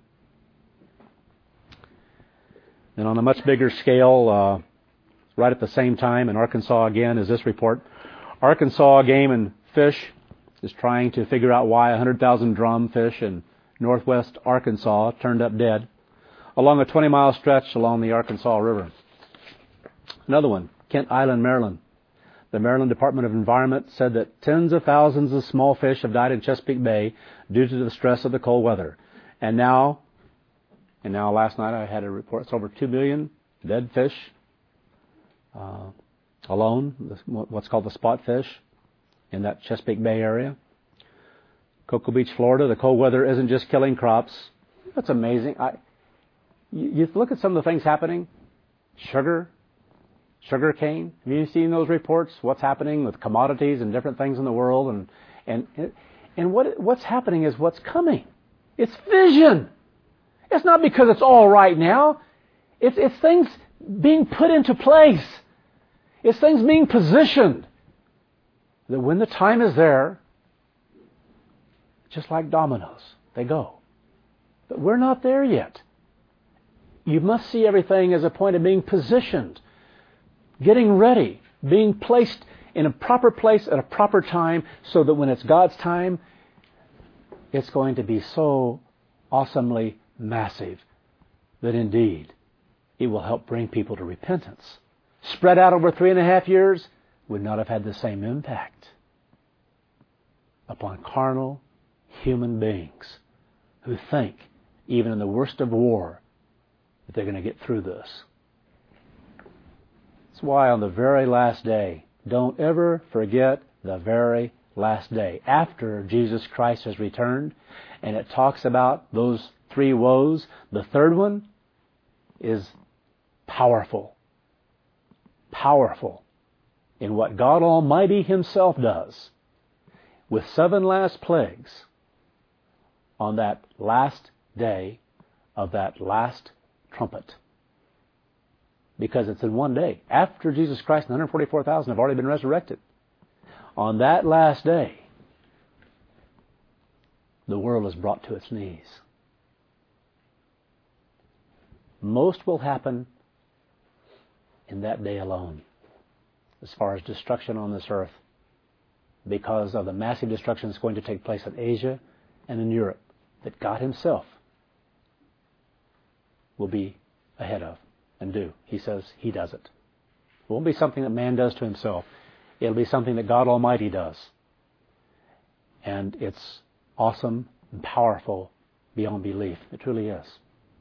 Then on a much bigger scale, uh, right at the same time in Arkansas again is this report. Arkansas Game and Fish is trying to figure out why one hundred thousand drumfish in northwest Arkansas turned up dead along a twenty mile stretch along the Arkansas River. Another one, Kent Island, Maryland. The Maryland Department of Environment said that tens of thousands of small fish have died in Chesapeake Bay due to the stress of the cold weather. And now, and now last night I had a report, it's over two million dead fish uh, alone, what's called the spot fish in that Chesapeake Bay area. Cocoa Beach, Florida, the cold weather isn't just killing crops. That's amazing. I, you, you look at some of the things happening. Sugar, sugar cane. Have you seen those reports? What's happening with commodities and different things in the world? And and and what what's happening is what's coming. It's vision. It's not because it's all right now. It's it's things being put into place. It's things being positioned. That when the time is there, just like dominoes, they go. But we're not there yet. You must see everything as a point of being positioned, getting ready, being placed in a proper place at a proper time so that when it's God's time, it's going to be so awesomely massive that indeed it will help bring people to repentance. Spread out over three and a half years would not have had the same impact upon carnal human beings who think, even in the worst of war, that they're going to get through this. That's why on the very last day, don't ever forget the very last day. After Jesus Christ has returned, and it talks about those three woes, the third one is powerful. Powerful in what God Almighty Himself does with seven last plagues on that last day of that last trumpet. Because it's in one day. After Jesus Christ and one hundred forty-four thousand have already been resurrected. On that last day, the world is brought to its knees. Most will happen in that day alone, as far as destruction on this earth, because of the massive destruction that's going to take place in Asia and in Europe, that God Himself will be ahead of and do. He says He does it. It won't be something that man does to himself. It'll be something that God Almighty does. And it's awesome and powerful beyond belief. It truly is.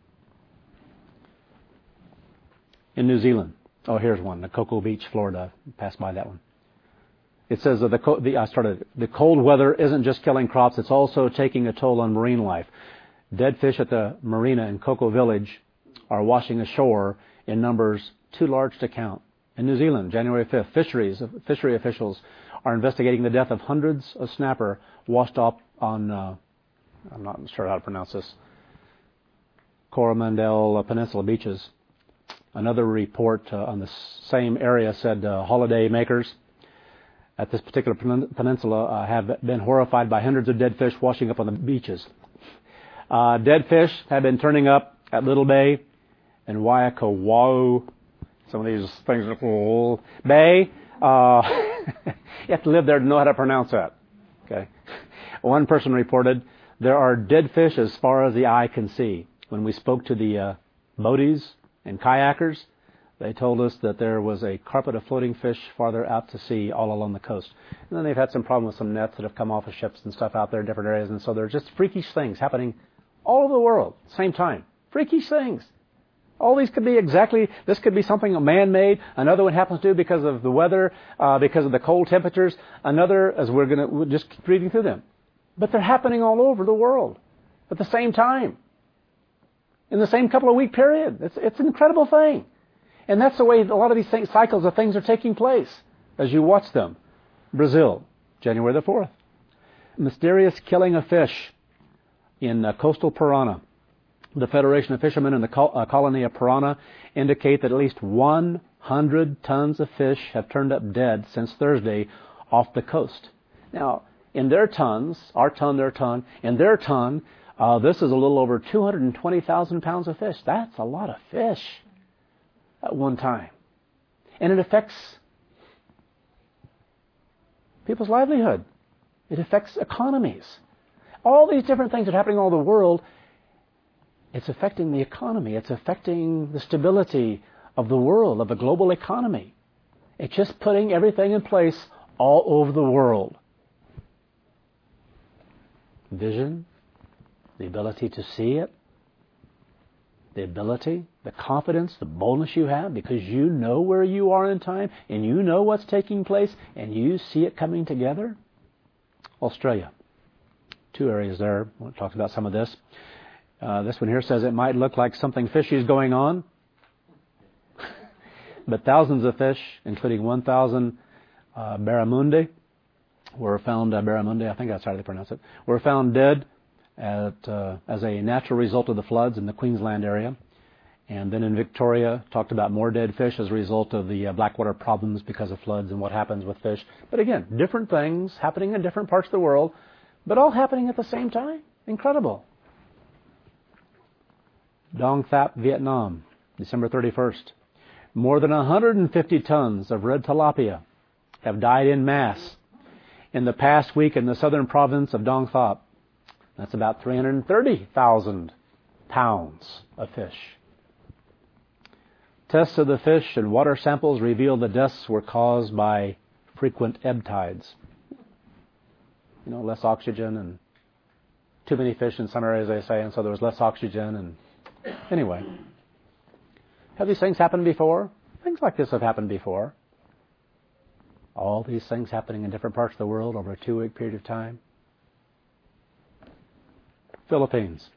In New Zealand, oh, here's one, the Cocoa Beach, Florida. Passed by that one. It says that the, the I started. The cold weather isn't just killing crops; it's also taking a toll on marine life. Dead fish at the marina in Cocoa Village are washing ashore in numbers too large to count. In New Zealand, January fifth, fisheries fishery officials are investigating the death of hundreds of snapper washed up on. Uh, I'm not sure how to pronounce this. Coromandel Peninsula beaches. Another report uh, on the same area said uh, holiday makers at this particular peninsula uh, have been horrified by hundreds of dead fish washing up on the beaches. Uh, dead fish have been turning up at Little Bay and Waikowau. Some of these things are cool. Bay. Uh, you have to live there to know how to pronounce that. Okay. One person reported, there are dead fish as far as the eye can see. When we spoke to the uh, boaties and kayakers, they told us that there was a carpet of floating fish farther out to sea all along the coast. And then they've had some problem with some nets that have come off of ships and stuff out there in different areas. And so there's just freakish things happening all over the world at the same time. Freakish things. All these could be exactly, this could be something man-made. Another one happens to because of the weather, uh, because of the cold temperatures. Another, as we're going to, we're just keep reading through them. But they're happening all over the world at the same time. In the same couple of week period. It's, it's an incredible thing. And that's the way a lot of these things, cycles of things are taking place as you watch them. Brazil, January the fourth. Mysterious killing of fish in uh, coastal Parana. The Federation of Fishermen in the col- uh, colony of Parana indicate that at least one hundred tons of fish have turned up dead since Thursday off the coast. Now, in their tons, our ton, their ton, in their ton, uh, this is a little over two hundred twenty thousand pounds of fish. That's a lot of fish at one time. And it affects people's livelihood. It affects economies. All these different things that are happening all over the world, it's affecting the economy. It's affecting the stability of the world, of the global economy. It's just putting everything in place all over the world. Vision, the ability to see it, the ability, the confidence, the boldness you have because you know where you are in time and you know what's taking place and you see it coming together. Australia. Two areas there. We talked about some of this. Uh, this one here says it might look like something fishy is going on. But thousands of fish, including one thousand uh, barramundi, were found, uh, barramundi, I think that's how they pronounce it, were found dead at, uh, as a natural result of the floods in the Queensland area. And then in Victoria, talked about more dead fish as a result of the uh, blackwater problems because of floods and what happens with fish. But again, different things happening in different parts of the world, but all happening at the same time. Incredible. Dong Thap, Vietnam, December thirty-first. More than one hundred fifty tons of red tilapia have died en masse in the past week in the southern province of Dong Thap. That's about three hundred thirty thousand pounds of fish. Tests of the fish and water samples reveal the deaths were caused by frequent ebb tides. You know, less oxygen and too many fish in some areas, they say, and so there was less oxygen. And anyway, have these things happened before? Things like this have happened before. All these things happening in different parts of the world over a two-week period of time. Philippines.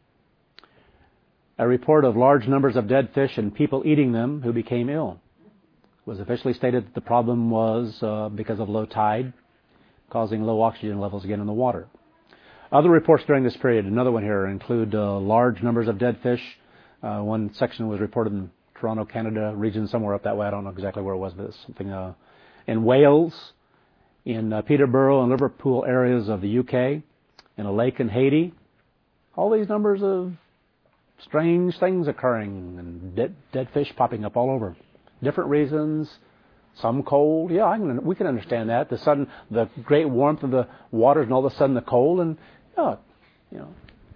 A report of large numbers of dead fish and people eating them who became ill. It was officially stated that the problem was uh, because of low tide, causing low oxygen levels again in the water. Other reports during this period, another one here, include uh, large numbers of dead fish. Uh, one section was reported in Toronto, Canada, region somewhere up that way. I don't know exactly where it was, but it's something uh, in Wales, in uh, Peterborough and Liverpool areas of the U K, in a lake in Haiti. All these numbers of strange things occurring and dead, dead fish popping up all over. Different reasons. Some cold. Yeah, I can, we can understand that. The sudden, the great warmth of the waters and all of a sudden the cold and, yeah, you know,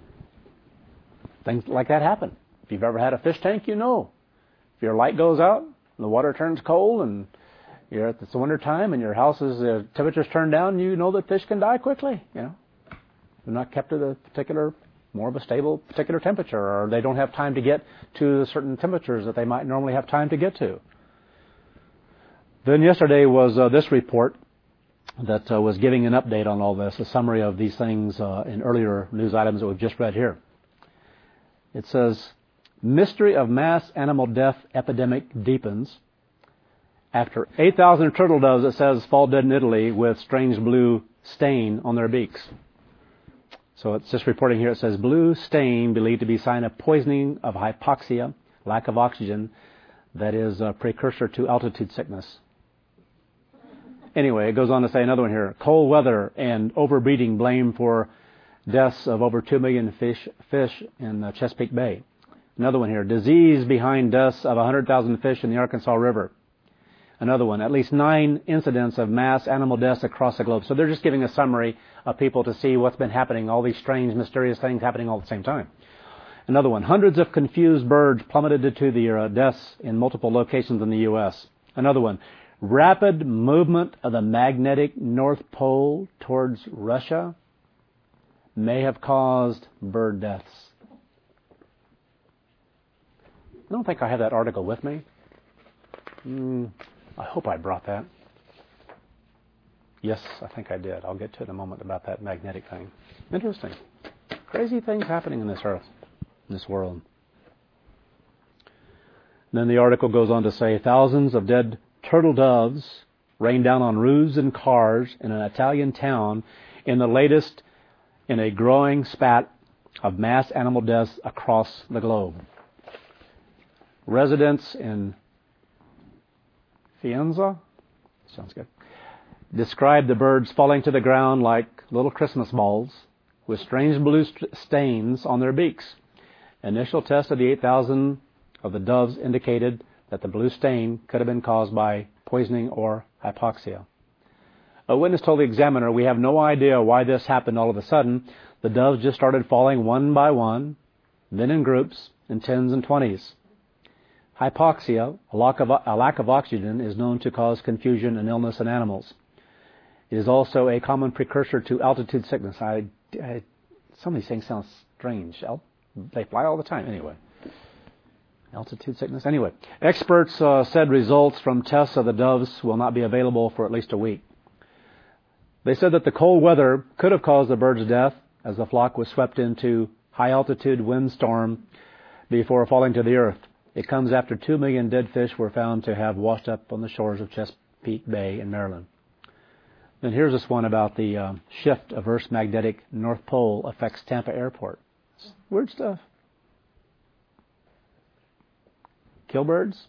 things like that happen. If you've ever had a fish tank, you know. If your light goes out and the water turns cold and you're at the winter time and your house's uh, temperature's turned down, you know that fish can die quickly, you know. They're not kept at a particular, more of a stable particular temperature, or they don't have time to get to certain temperatures that they might normally have time to get to. Then yesterday was uh, this report that uh, was giving an update on all this, a summary of these things uh, in earlier news items that we've just read here. It says, mystery of mass animal death epidemic deepens after eight thousand turtle doves, it says, fall dead in Italy with strange blue stain on their beaks. So it's just reporting here, it says, blue stain believed to be sign of poisoning of hypoxia, lack of oxygen, that is a precursor to altitude sickness. Anyway, it goes on to say another one here. Cold weather and overbreeding blamed for deaths of over two million fish fish in uh, Chesapeake Bay. Another one here. Disease behind deaths of one hundred thousand fish in the Arkansas River. Another one. At least nine incidents of mass animal deaths across the globe. So they're just giving a summary of people to see what's been happening, all these strange, mysterious things happening all at the same time. Another one, hundreds of confused birds plummeted to the uh, deaths in multiple locations in the U S. Another one, rapid movement of the magnetic North Pole towards Russia may have caused bird deaths. I don't think I have that article with me. Mm, I hope I brought that. Yes, I think I did. I'll get to it in a moment about that magnetic thing. Interesting. Crazy things happening in this earth, in this world. Then the article goes on to say thousands of dead turtle doves rained down on roofs and cars in an Italian town in the latest in a growing spat of mass animal deaths across the globe. Residents in Firenze, sounds good, described the birds falling to the ground like little Christmas balls with strange blue st- stains on their beaks. Initial test of the eight thousand of the doves indicated that the blue stain could have been caused by poisoning or hypoxia. A witness told the examiner, "We have no idea why this happened all of a sudden. The doves just started falling one by one, then in groups, in tens and twenties. Hypoxia, a lack of, a lack of oxygen, is known to cause confusion and illness in animals. It is also a common precursor to altitude sickness." I, I, some of these things sound strange. They fly all the time. Anyway. Altitude sickness. Anyway, experts uh, said results from tests of the doves will not be available for at least a week. They said that the cold weather could have caused the birds' death as the flock was swept into high-altitude windstorm before falling to the earth. It comes after two million dead fish were found to have washed up on the shores of Chesapeake Bay in Maryland. Then here's this one about the um, shift of Earth's magnetic North Pole affects Tampa Airport. Weird stuff. Kill birds?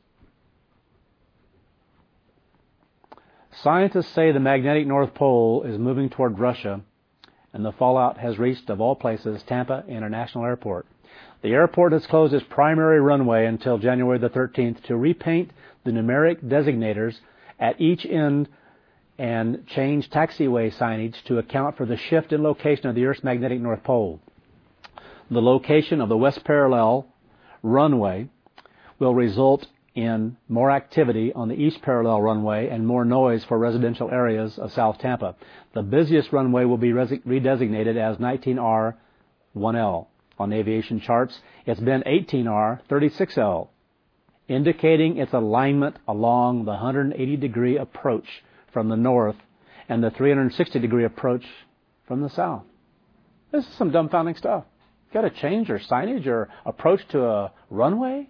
Scientists say the magnetic North Pole is moving toward Russia, and the fallout has reached, of all places, Tampa International Airport. The airport has closed its primary runway until January the thirteenth to repaint the numeric designators at each end and change taxiway signage to account for the shift in location of the Earth's magnetic North Pole. The location of the west parallel runway will result in more activity on the east parallel runway and more noise for residential areas of South Tampa. The busiest runway will be res- redesignated as nineteen R one L. On aviation charts, it's been eighteen R thirty-six L, indicating its alignment along the one hundred eighty degree approach from the north and the three hundred sixty degree approach from the south. This is some dumbfounding stuff. Got to change your signage or approach to a runway?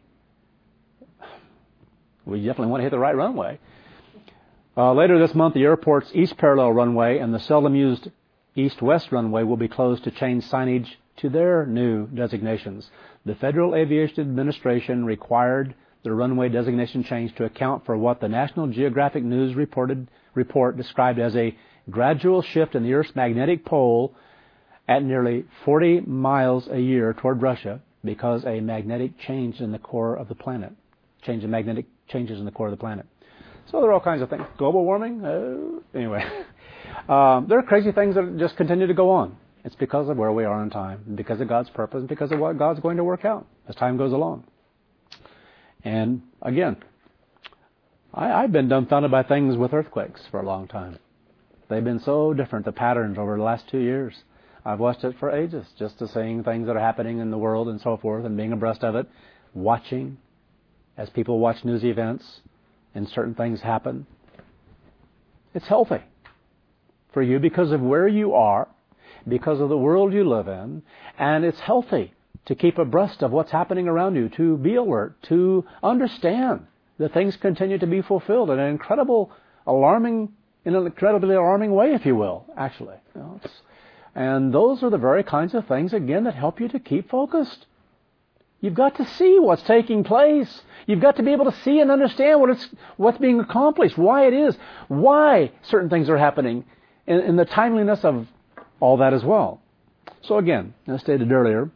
We definitely want to hit the right runway. Uh, later this month, the airport's east parallel runway and the seldom used east-west runway will be closed to change signage to their new designations. The Federal Aviation Administration required the runway designation change to account for what the National Geographic News reported report described as a gradual shift in the Earth's magnetic pole at nearly forty miles a year toward Russia because a magnetic change in the core of the planet. Change in magnetic changes in the core of the planet. So there are all kinds of things. Global warming? Uh, anyway. um, there are crazy things that just continue to go on. It's because of where we are in time, because of God's purpose, and because of what God's going to work out as time goes along. And again, I, I've been dumbfounded by things with earthquakes for a long time. They've been so different, the patterns over the last two years. I've watched it for ages, just to seeing things that are happening in the world and so forth, and being abreast of it, watching as people watch news events and certain things happen. It's healthy for you because of where you are, because of the world you live in, and it's healthy to keep abreast of what's happening around you, to be alert, to understand that things continue to be fulfilled in an incredible, alarming, in an incredibly alarming way, if you will, actually. You know, it's, and those are the very kinds of things, again, that help you to keep focused. You've got to see what's taking place. You've got to be able to see and understand what it's, what's being accomplished, why it is, why certain things are happening, and, and the timeliness of all that as well. So again, as stated earlier,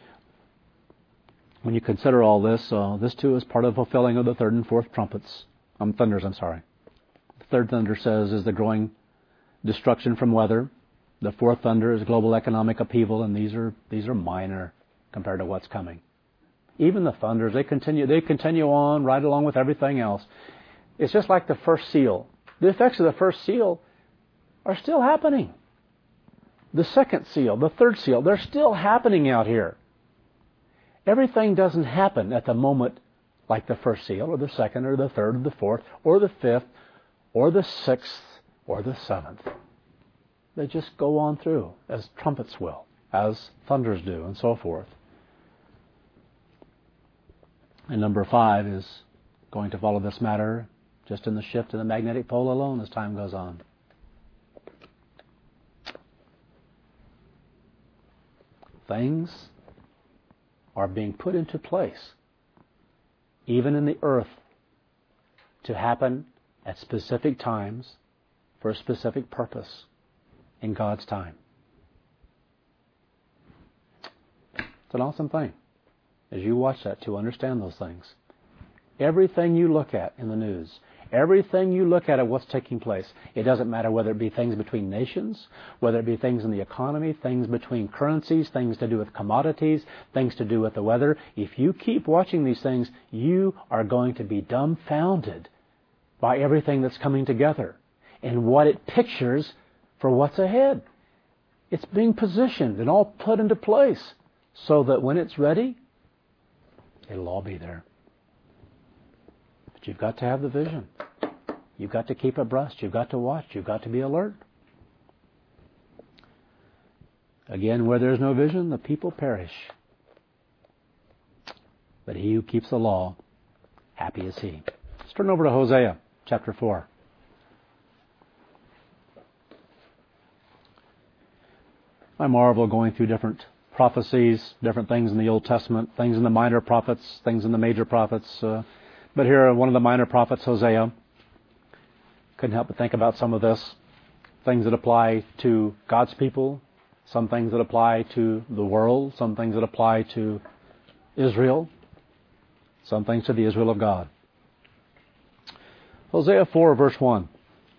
when you consider all this, uh, this too is part of fulfilling of the third and fourth trumpets. Um, thunders, I'm sorry. The third thunder says is the growing destruction from weather. The fourth thunder is global economic upheaval, and these are these are minor. compared to what's coming. Even the thunders, they continue, they continue on right along with everything else. It's just like the first seal. The effects of the first seal are still happening. The second seal, the third seal, they're still happening out here. Everything doesn't happen at the moment like the first seal, or the second, or the third, or the fourth, or the fifth, or the sixth, or the seventh. They just go on through, as trumpets will, as thunders do, and so forth. And number five is going to follow this matter just in the shift in the magnetic pole alone as time goes on. Things are being put into place, even in the earth, to happen at specific times for a specific purpose in God's time. It's an awesome thing as you watch that to understand those things. Everything you look at in the news, everything you look at at what's taking place, it doesn't matter whether it be things between nations, whether it be things in the economy, things between currencies, things to do with commodities, things to do with the weather. If you keep watching these things, you are going to be dumbfounded by everything that's coming together and what it pictures for what's ahead. It's being positioned and all put into place so that when it's ready, it'll all be there. But you've got to have the vision. You've got to keep abreast. You've got to watch. You've got to be alert. Again, where there's no vision, the people perish. But he who keeps the law, happy is he. Let's turn over to Hosea chapter four. I marvel going through different prophecies, different things in the Old Testament, things in the minor prophets, things in the major prophets. Uh, but here, one of the minor prophets, Hosea, couldn't help but think about some of this. Things that apply to God's people, some things that apply to the world, some things that apply to Israel, some things to the Israel of God. Hosea four, verse one.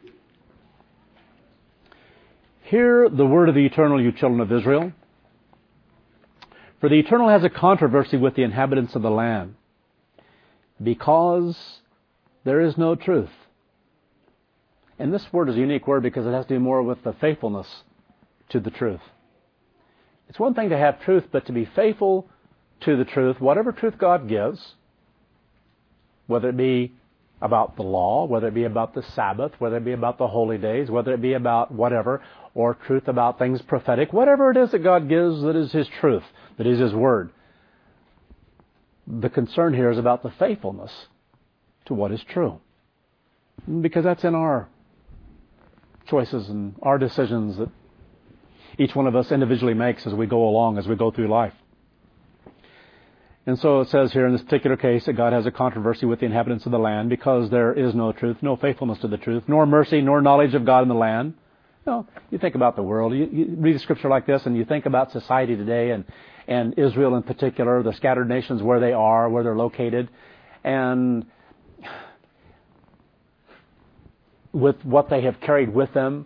Hear the word of the Eternal, you children of Israel. For the Eternal has a controversy with the inhabitants of the land, because there is no truth. And this word is a unique word because it has to do more with the faithfulness to the truth. It's one thing to have truth, but to be faithful to the truth, whatever truth God gives, whether it be about the law, whether it be about the Sabbath, whether it be about the holy days, whether it be about whatever, or truth about things prophetic, whatever it is that God gives that is His truth, that is His Word. The concern here is about the faithfulness to what is true. Because that's in our choices and our decisions that each one of us individually makes as we go along, as we go through life. And so it says here in this particular case that God has a controversy with the inhabitants of the land because there is no truth, no faithfulness to the truth, nor mercy, nor knowledge of God in the land. You know, you think about the world, you, you read a scripture like this and you think about society today and, and Israel in particular, the scattered nations where they are, where they're located, and with what they have carried with them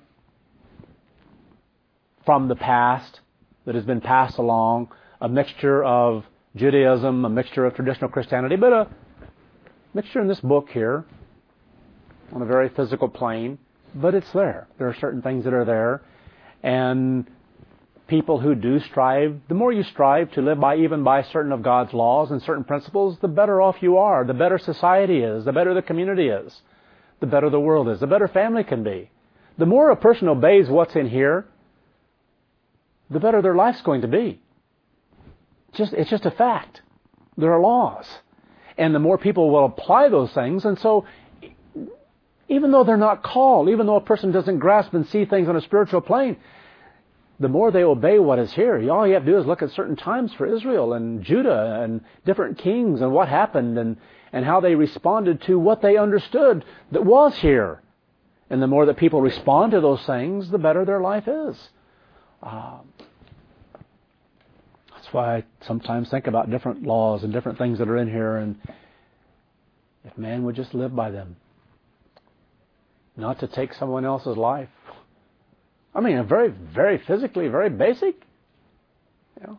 from the past that has been passed along, a mixture of Judaism, a mixture of traditional Christianity, but a mixture in this book here on a very physical plane, but it's there. There are certain things that are there, and people who do strive, the more you strive to live by even by certain of God's laws and certain principles, the better off you are, the better society is, the better the community is, the better the world is, the better family can be. The more a person obeys what's in here, the better their life's going to be. Just, it's just a fact. There are laws. And the more people will apply those things, and so even though they're not called, even though a person doesn't grasp and see things on a spiritual plane, the more they obey what is here. All you have to do is look at certain times for Israel and Judah and different kings and what happened and, and how they responded to what they understood that was here. And the more that people respond to those things, the better their life is. Um, that's why I sometimes think about different laws and different things that are in here, and if man would just live by them, not to take someone else's life. I mean, very, very physically, very basic. You know,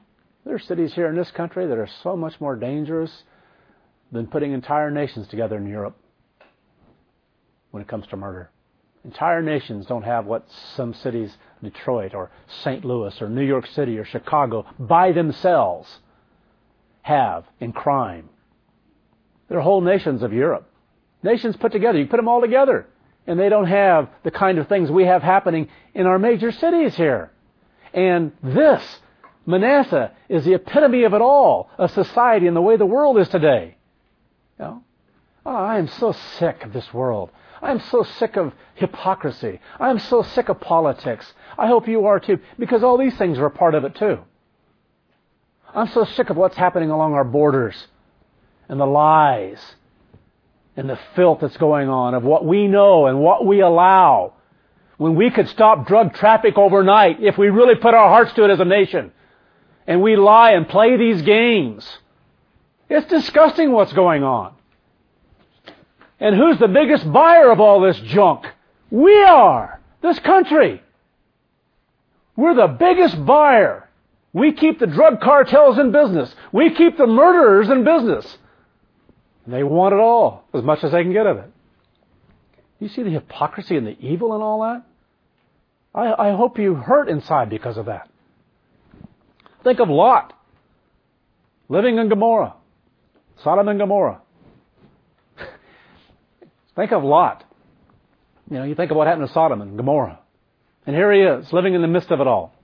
There are cities here in this country that are so much more dangerous than putting entire nations together in Europe when it comes to murder. Entire nations don't have what some cities, Detroit or Saint Louis or New York City or Chicago, by themselves have in crime. There are whole nations of Europe. Nations put together. You put them all together. And they don't have the kind of things we have happening in our major cities here. And this, Manasseh, is the epitome of it all, of society and the way the world is today. You know? Oh, I am so sick of this world. I'm so sick of hypocrisy. I'm so sick of politics. I hope you are too, because all these things are a part of it too. I'm so sick of what's happening along our borders and the lies and the filth that's going on of what we know and what we allow. When we could stop drug traffic overnight if we really put our hearts to it as a nation. And we lie and play these games. It's disgusting what's going on. And who's the biggest buyer of all this junk? We are. This country. We're the biggest buyer. We keep the drug cartels in business. We keep the murderers in business. And they want it all, as much as they can get of it. You see the hypocrisy and the evil and all that? I, I hope you hurt inside because of that. Think of Lot, living in Gomorrah, Sodom and Gomorrah. Think of Lot. You know, you think of what happened to Sodom and Gomorrah. And here he is, living in the midst of it all.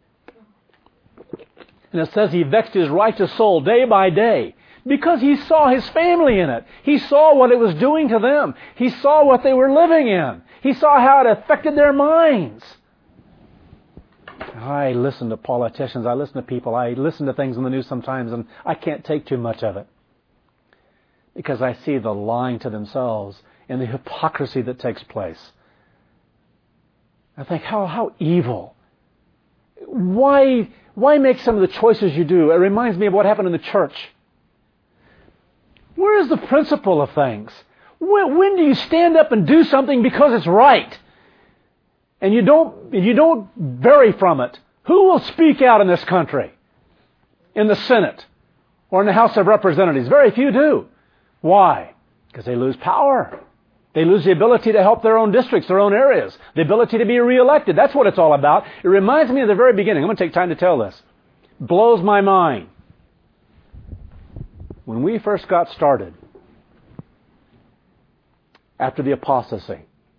And it says he vexed his righteous soul day by day because he saw his family in it. He saw what it was doing to them. He saw what they were living in. He saw how it affected their minds. I listen to politicians. I listen to people. I listen to things in the news sometimes, and I can't take too much of it because I see the lying to themselves and the hypocrisy that takes place. I think, how how evil. Why, why make some of the choices you do? It reminds me of what happened in the church. Where is the principle of things? When, when do you stand up and do something because it's right? And you don't, you don't vary from it. Who will speak out in this country? In the Senate or in the House of Representatives? Very few do. Why? Because they lose power. They lose the ability to help their own districts, their own areas. The ability to be reelected. That's what it's all about. It reminds me of the very beginning. I'm going to take time to tell this. Blows my mind. When we first got started, after the apostasy,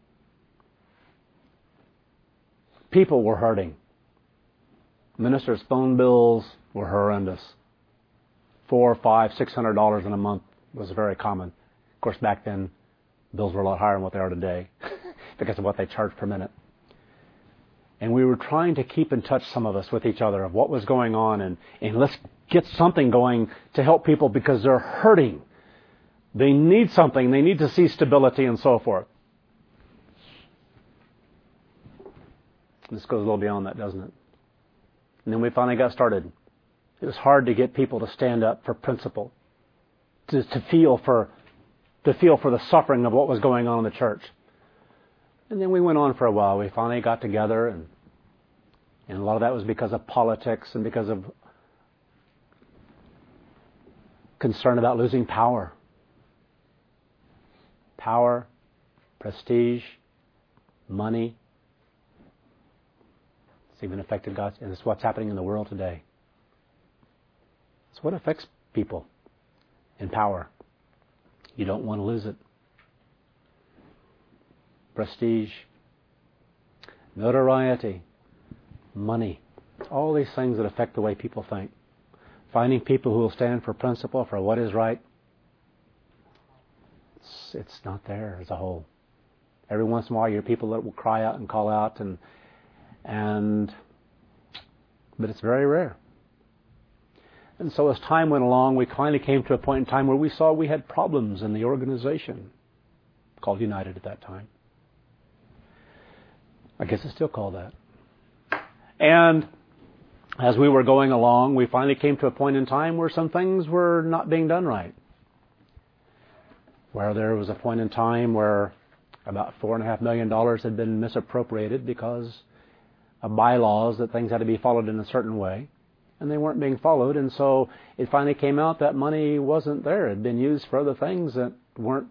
people were hurting. Ministers' phone bills were horrendous. Four, five, six hundred dollars in a month was very common. Of course, back then, bills were a lot higher than what they are today because of what they charge per minute. And we were trying to keep in touch, some of us, with each other of what was going on, and, and let's get something going to help people because they're hurting. They need something. They need to see stability and so forth. This goes a little beyond that, doesn't it? And then we finally got started. It was hard to get people to stand up for principle, to, to feel for to feel for the suffering of what was going on in the church. And then we went on for a while. We finally got together, and and a lot of that was because of politics and because of concern about losing power. Power, prestige, money. It's even affected God, and it's what's happening in the world today. It's what affects people in power. You don't want to lose it. Prestige, notoriety, money, all these things that affect the way people think. Finding people who will stand for principle, for what is right, it's, it's not there as a whole. Every once in a while, you hear people that will cry out and call out, and and but it's very rare. And so as time went along, we finally came to a point in time where we saw we had problems in the organization, called United at that time. I guess it's still called that. And as we were going along, we finally came to a point in time where some things were not being done right. Where there was a point in time where about four and a half million dollars had been misappropriated because of bylaws that things had to be followed in a certain way. and they weren't being followed. And so it finally came out that money wasn't there. It had been used for other things that weren't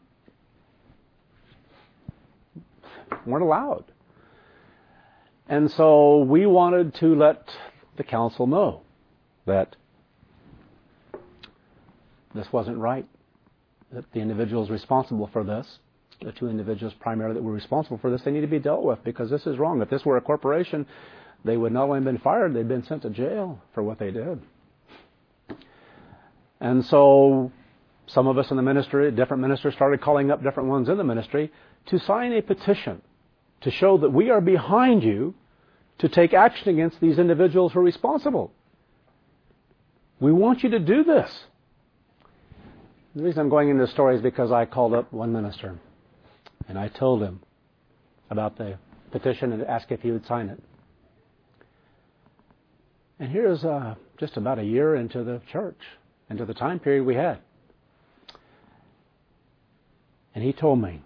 weren't allowed. And so we wanted to let the council know that this wasn't right, that the individuals responsible for this, the two individuals primarily that were responsible for this, they need to be dealt with because this is wrong. If this were a corporation, they would not only have been fired, they'd been sent to jail for what they did. And so some of us in the ministry, different ministers, started calling up different ones in the ministry to sign a petition to show that we are behind you to take action against these individuals who are responsible. We want you to do this. The reason I'm going into the story is because I called up one minister and I told him about the petition and asked if he would sign it. And here's uh, just about a year into the church, into the time period we had. And he told me,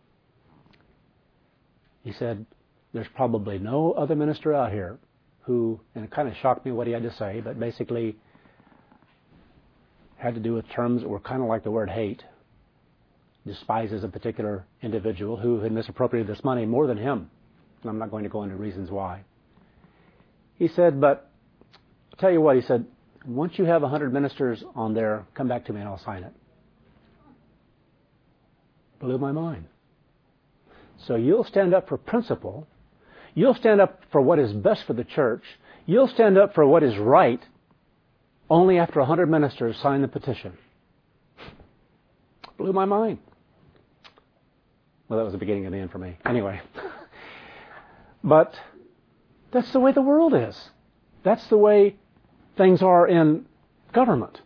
he said, there's probably no other minister out here who, and it kind of shocked me what he had to say, but basically had to do with terms that were kind of like the word hate, despises a particular individual who had misappropriated this money more than him. And I'm not going to go into reasons why. He said, but I'll tell you what, he said, once you have one hundred ministers on there, come back to me and I'll sign it. Blew my mind. So you'll stand up for principle. You'll stand up for what is best for the church. You'll stand up for what is right only after one hundred ministers sign the petition. Blew my mind. Well, that was the beginning of the end for me. Anyway. But that's the way the world is. That's the way things are in government.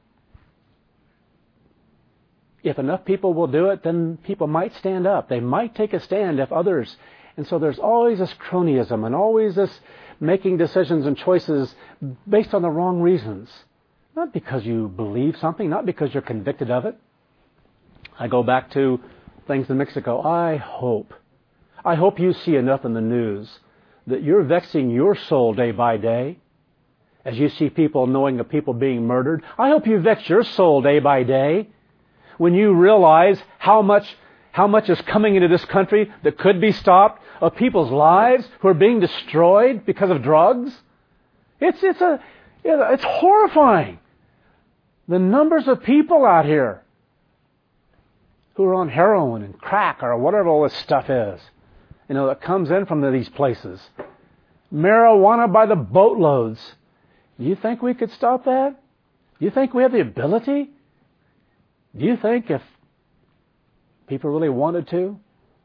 If enough people will do it, then people might stand up. They might take a stand if others. And so there's always this cronyism and always this making decisions and choices based on the wrong reasons. Not because you believe something, not because you're convicted of it. I go back to things in Mexico. I hope, I hope you see enough in the news that you're vexing your soul day by day as you see people knowing of people being murdered. I hope you vex your soul day by day when you realize how much how much is coming into this country that could be stopped, of people's lives who are being destroyed because of drugs. It's it's a it's horrifying. The numbers of people out here who are on heroin and crack or whatever all this stuff is, you know, that comes in from these places. Marijuana by the boatloads. Do you think we could stop that? Do you think we have the ability? Do you think if people really wanted to,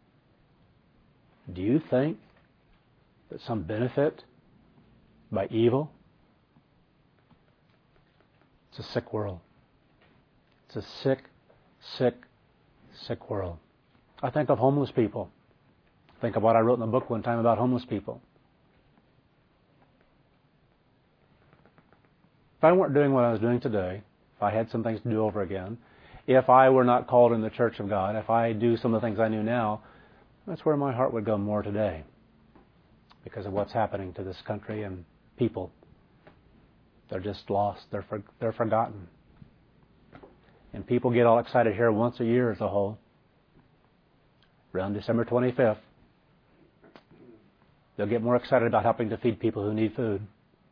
do you think that some benefit by evil? It's a sick world. It's a sick, sick, sick world. I think of homeless people. Think of what I wrote in the book one time about homeless people. If I weren't doing what I was doing today, if I had some things to do over again, if I were not called in the church of God, if I do some of the things I knew now, that's where my heart would go more today because of what's happening to this country and people. They're just lost. They're for, they're forgotten. And people get all excited here once a year as a whole. Around December twenty-fifth, they'll get more excited about helping to feed people who need food.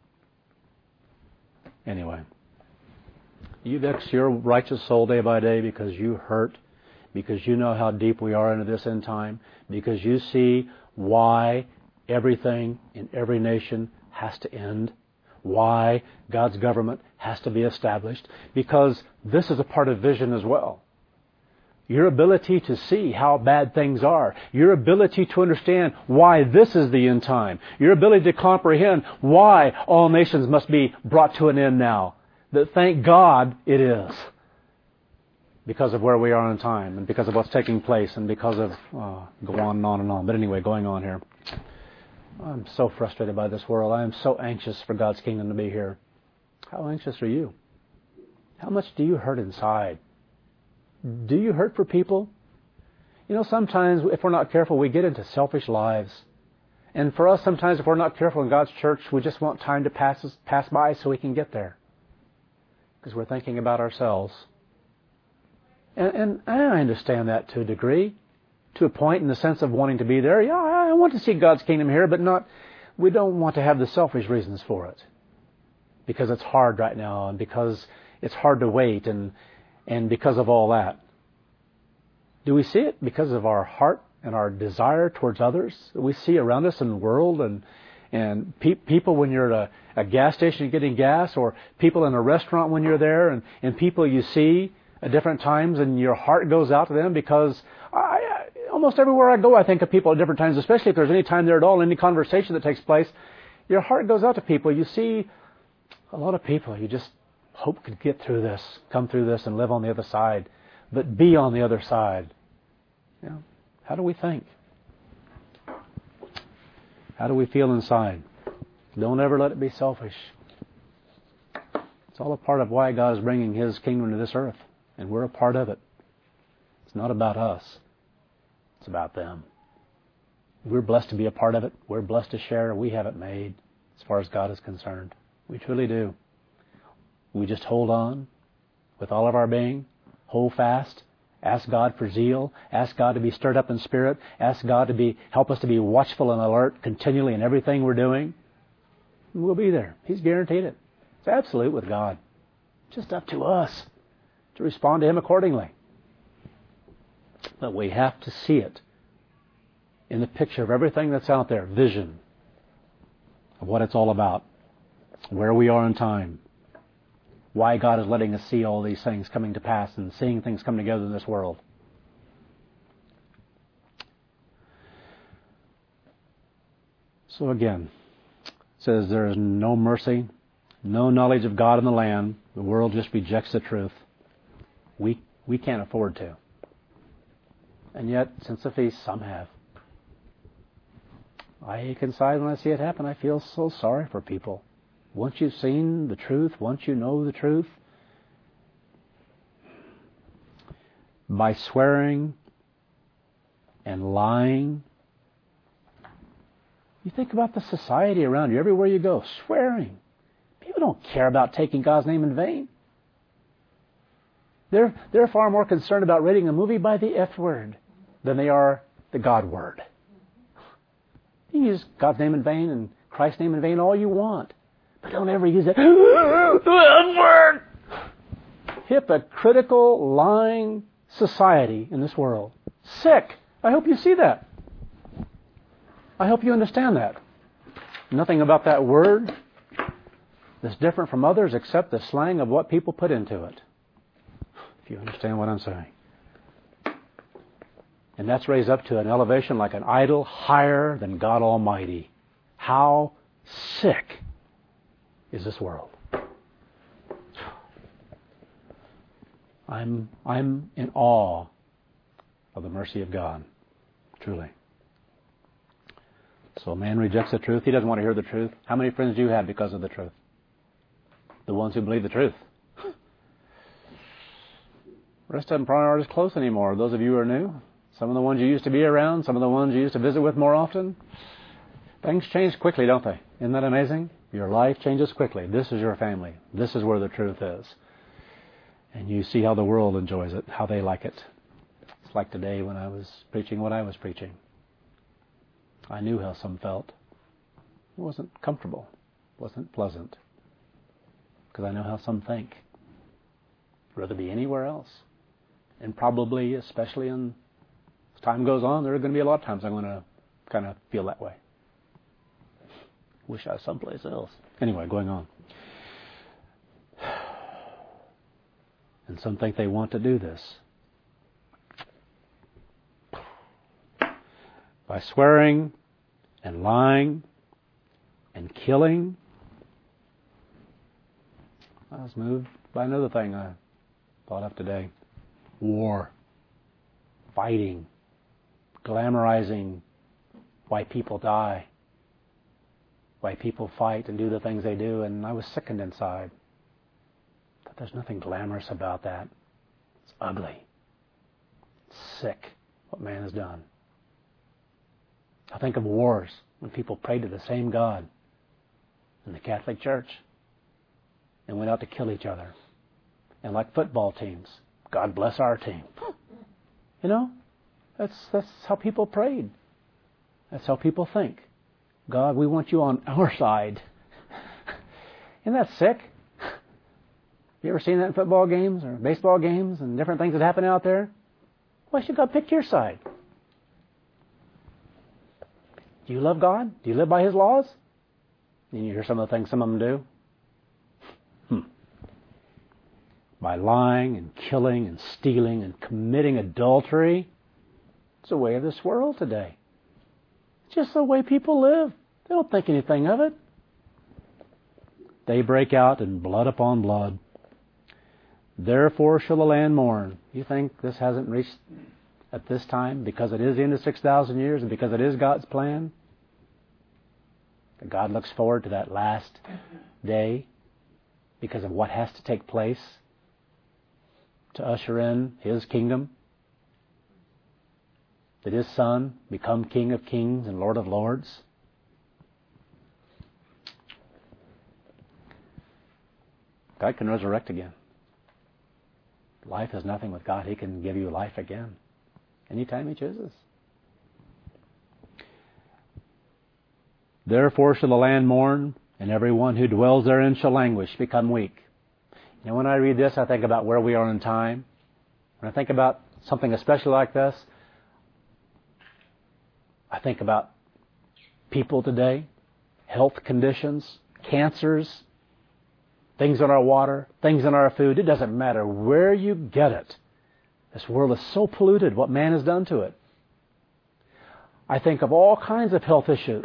Anyway. You vex your righteous soul day by day because you hurt, because you know how deep we are into this end time, because you see why everything in every nation has to end, why God's government has to be established, because this is a part of vision as well. Your ability to see how bad things are, your ability to understand why this is the end time, your ability to comprehend why all nations must be brought to an end now. That thank God it is because of where we are in time and because of what's taking place and because of, uh, go on and on and on. But anyway, going on here. I'm so frustrated by this world. I am so anxious for God's kingdom to be here. How anxious are you? How much do you hurt inside? Do you hurt for people? You know, sometimes if we're not careful, we get into selfish lives. And for us, sometimes if we're not careful in God's church, we just want time to pass us, pass by so we can get there. Because we're thinking about ourselves. And, and I understand that to a degree, to a point in the sense of wanting to be there. Yeah, I want to see God's kingdom here, but not. We don't want to have the selfish reasons for it. Because it's hard right now, and because it's hard to wait, and and because of all that. Do we see it because of our heart and our desire towards others that we see around us in the world, and and pe- people when you're at a, a gas station getting gas, or people in a restaurant when you're there, and, and people you see at different times, and your heart goes out to them because I, I, almost everywhere I go I think of people at different times, especially if there's any time there at all, any conversation that takes place, your heart goes out to people. You see a lot of people you just hope could get through this, come through this, and live on the other side, but be on the other side. You know, how do we think? How do we feel inside? Don't ever let it be selfish. It's all a part of why God is bringing His kingdom to this earth, and we're a part of it. It's not about us. It's about them. We're blessed to be a part of it. We're blessed to share. We have it made as far as God is concerned. We truly do. We just hold on with all of our being, hold fast, ask God for zeal, ask God to be stirred up in spirit, ask God to be help us to be watchful and alert continually in everything we're doing. We'll be there. He's guaranteed it. It's absolute with God. Just up to us to respond to Him accordingly. But we have to see it in the picture of everything that's out there, vision of what it's all about, where we are in time, why God is letting us see all these things coming to pass and seeing things come together in this world. So again, it says there is no mercy, no knowledge of God in the land. The world just rejects the truth. We we can't afford to. And yet, since the feast, some have. I ache inside when I see it happen. I feel so sorry for people. Once you've seen the truth, once you know the truth, by swearing and lying, you think about the society around you, everywhere you go, swearing. People don't care about taking God's name in vain. They're, they're far more concerned about rating a movie by the F word than they are the God word. You use God's name in vain and Christ's name in vain all you want. But don't ever use it. Word. Hypocritical, lying society in this world. Sick. I hope you see that. I hope you understand that. Nothing about that word is different from others except the slang of what people put into it. If you understand what I'm saying. And that's raised up to an elevation like an idol higher than God Almighty. How sick is this world? I'm I'm in awe of the mercy of God, truly. So a man rejects the truth. He doesn't want to hear the truth. How many friends do you have because of the truth? The ones who believe the truth. The rest of them probably aren't as close anymore. Those of you who are new, some of the ones you used to be around, some of the ones you used to visit with more often. Things change quickly, don't they? Isn't that amazing? Your life changes quickly. This is your family. This is where the truth is. And you see how the world enjoys it, how they like it. It's like today when I was preaching what I was preaching. I knew how some felt. It wasn't comfortable. It wasn't pleasant. Because I know how some think. I'd rather be anywhere else. And probably, especially in, as time goes on, there are going to be a lot of times I'm going to kind of feel that way. Wish I was someplace else. Anyway, going on. And some think they want to do this. By swearing and lying and killing. I was moved by another thing I thought of today. War. Fighting. Glamorizing why people die. Why people fight and do the things they do, and I was sickened inside. But there's nothing glamorous about that. It's ugly. It's sick what man has done. I think of wars when people prayed to the same God in the Catholic Church and went out to kill each other. And like football teams, God bless our team. You know, that's that's how people prayed. That's how people think. God, we want you on our side. Isn't that sick? You ever seen that in football games or baseball games and different things that happen out there? Why should God pick your side? Do you love God? Do you live by His laws? And you hear some of the things some of them do. Hmm. By lying and killing and stealing and committing adultery. It's the way of this world today. It's just the way people live. They don't think anything of it. They break out in blood upon blood. Therefore shall the land mourn. You think this hasn't reached at this time because it is the end of six thousand years and because it is God's plan? That God looks forward to that last day because of what has to take place to usher in His kingdom. That His Son become King of kings and Lord of lords. God can resurrect again. Life is nothing with God. He can give you life again anytime He chooses. Therefore shall the land mourn, and everyone who dwells therein shall languish, become weak. And when I read this, I think about where we are in time. When I think about something especially like this, I think about people today, health conditions, cancers, things in our water, things in our food. It doesn't matter where you get it. This world is so polluted, what man has done to it. I think of all kinds of health issues.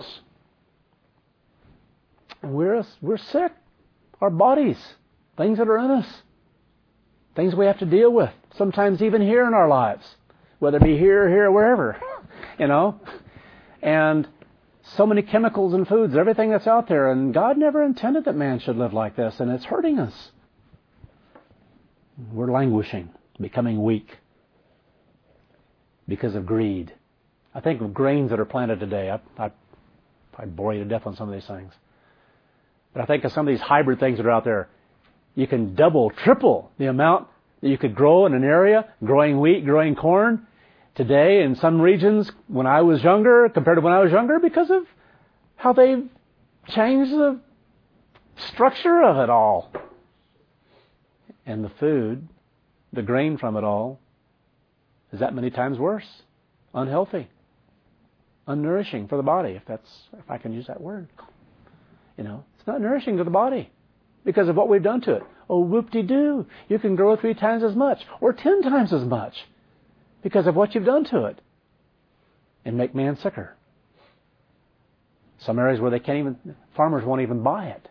We're, we're sick. Our bodies, things that are in us, things we have to deal with, sometimes even here in our lives, whether it be here, here, or wherever, you know. And so many chemicals and foods, everything that's out there, and God never intended that man should live like this, and it's hurting us. We're languishing, becoming weak because of greed. I think of grains that are planted today. I, I, I bore you to death on some of these things. But I think of some of these hybrid things that are out there. You can double, triple the amount that you could grow in an area, growing wheat, growing corn. Today, in some regions, when I was younger, compared to when I was younger, because of how they've changed the structure of it all. And the food, the grain from it all, is that many times worse. Unhealthy. Unnourishing for the body, if that's, if I can use that word. You know, it's not nourishing to the body because of what we've done to it. Oh, whoop-de-doo. You can grow three times as much or ten times as much because of what you've done to it and make man sicker. Some areas where they can't even, farmers won't even buy it.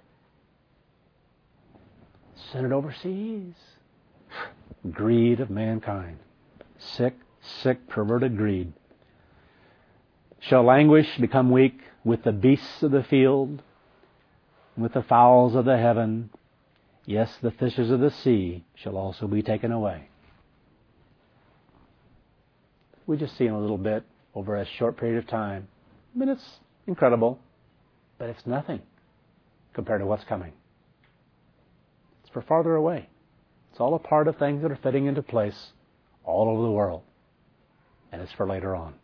Send it overseas. Greed of mankind. Sick, sick, perverted greed. Shall languish, become weak with the beasts of the field, with the fowls of the heaven. Yes, the fishes of the sea shall also be taken away. We just see in a little bit over a short period of time. I mean, it's incredible, but it's nothing compared to what's coming. It's for farther away. It's all a part of things that are fitting into place all over the world, and it's for later on.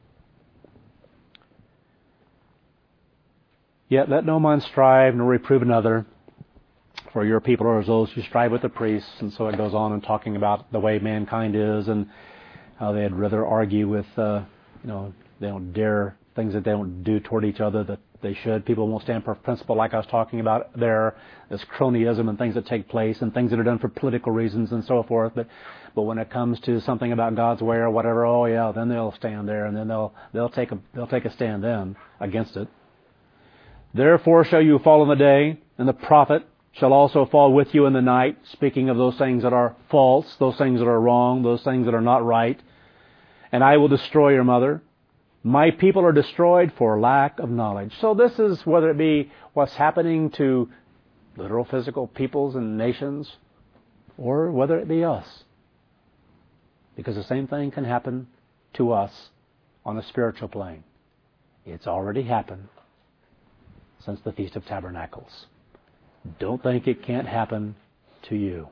Yet let no man strive nor reprove another, for your people are as those who strive with the priests. And so it goes on in talking about the way mankind is and how they'd rather argue with, uh, you know, they don't dare things that they don't do toward each other that they should. People won't stand for principle like I was talking about there, this cronyism and things that take place and things that are done for political reasons and so forth. But but when it comes to something about God's way or whatever, oh yeah, then they'll stand there and then they'll they'll take a they'll take a stand then against it. Therefore shall you fall in the day, and the prophet shall also fall with you in the night, speaking of those things that are false, those things that are wrong, those things that are not right. And I will destroy your mother. My people are destroyed for lack of knowledge. So this is whether it be what's happening to literal physical peoples and nations, or whether it be us. Because the same thing can happen to us on a spiritual plane. It's already happened since the Feast of Tabernacles. Don't think it can't happen to you.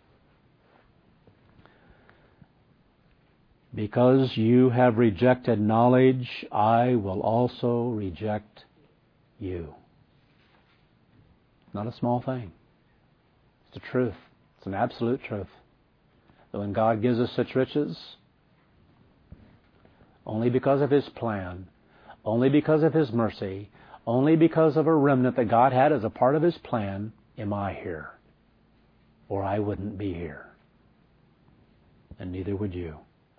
Because you have rejected knowledge, I will also reject you. Not a small thing. It's the truth. It's an absolute truth. That when God gives us such riches, only because of His plan, only because of His mercy, only because of a remnant that God had as a part of His plan, am I here. Or I wouldn't be here. And neither would you.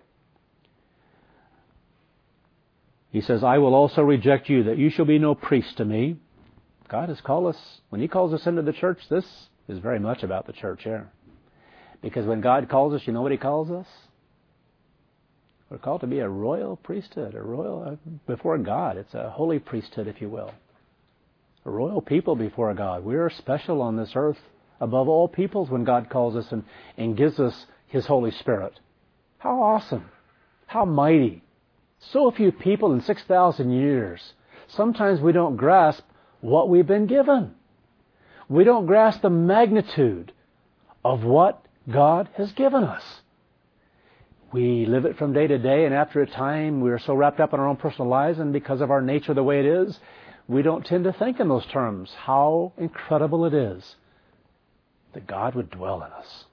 He says, I will also reject you, that you shall be no priest to me. God has called us, when He calls us into the church, this is very much about the church here. Because when God calls us, you know what He calls us? We're called to be a royal priesthood, a royal, before God. It's a holy priesthood, if you will. A royal people before God. We are special on this earth above all peoples when God calls us and, and gives us His Holy Spirit. How awesome. How mighty. So few people in six thousand years. Sometimes we don't grasp what we've been given. We don't grasp the magnitude of what God has given us. We live it from day to day, and after a time we are so wrapped up in our own personal lives, and because of our nature the way it is, we don't tend to think in those terms. How incredible it is that God would dwell in us.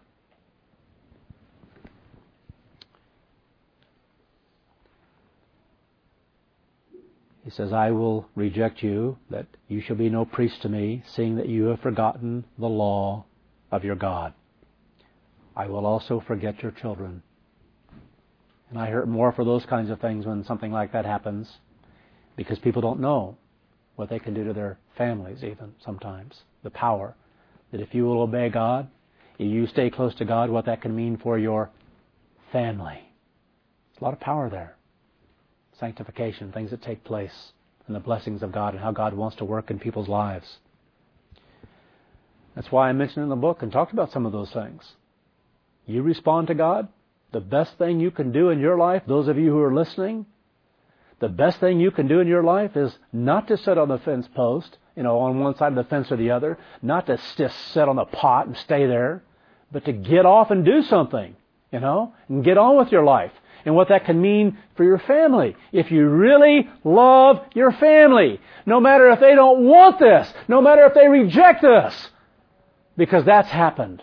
He says, I will reject you, that you shall be no priest to me, seeing that you have forgotten the law of your God. I will also forget your children. And I hurt more for those kinds of things when something like that happens, because people don't know what they can do to their families even sometimes. The power that if you will obey God, if you stay close to God, what that can mean for your family. There's a lot of power there. Sanctification, things that take place, and the blessings of God and how God wants to work in people's lives. That's why I mentioned in the book and talked about some of those things. You respond to God, the best thing you can do in your life, those of you who are listening, the best thing you can do in your life is not to sit on the fence post, you know, on one side of the fence or the other, not to just sit on the pot and stay there, but to get off and do something, you know, and get on with your life. And what that can mean for your family. If you really love your family, no matter if they don't want this, no matter if they reject this, because that's happened.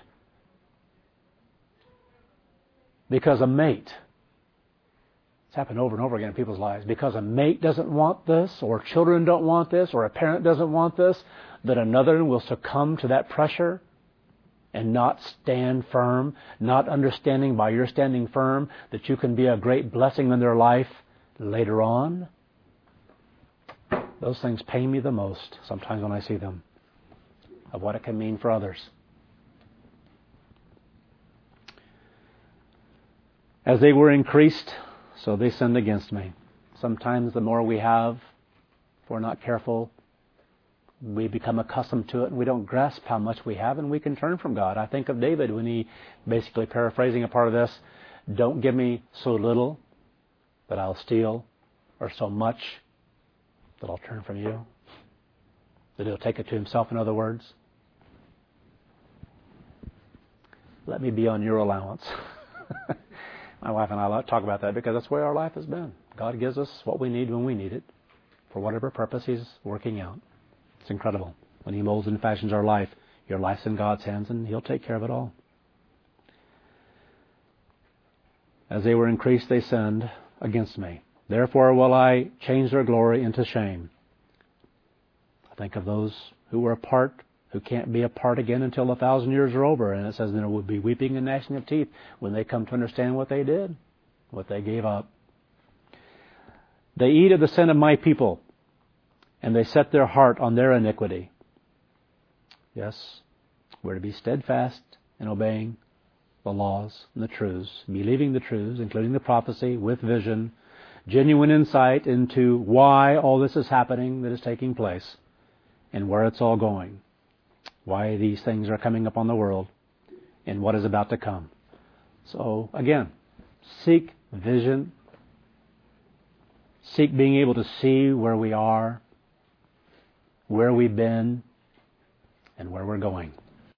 Because a mate, it's happened over and over again in people's lives, because a mate doesn't want this, or children don't want this, or a parent doesn't want this, that another will succumb to that pressure and not stand firm, not understanding by your standing firm that you can be a great blessing in their life later on. Those things pain me the most sometimes when I see them, of what it can mean for others. As they were increased, so they sinned against me. Sometimes the more we have, if we're not careful, we become accustomed to it and we don't grasp how much we have, and we can turn from God. I think of David when he, basically paraphrasing a part of this, don't give me so little that I'll steal, or so much that I'll turn from you. That he'll take it to himself, in other words. Let me be on your allowance. My wife and I talk about that because that's where our life has been. God gives us what we need when we need it, for whatever purpose He's working out. It's incredible. When He molds and fashions our life, your life's in God's hands and He'll take care of it all. As they were increased, they sinned against me. Therefore will I change their glory into shame. I think of those who were apart, who can't be apart again until a thousand years are over. And it says there will be weeping and gnashing of teeth when they come to understand what they did, what they gave up. They eat of the sin of my people, and they set their heart on their iniquity. Yes, we're to be steadfast in obeying the laws and the truths, believing the truths, including the prophecy, with vision, genuine insight into why all this is happening that is taking place and where it's all going, why these things are coming upon the world and what is about to come. So, again, seek vision, seek being able to see where we are, where we've been, and where we're going.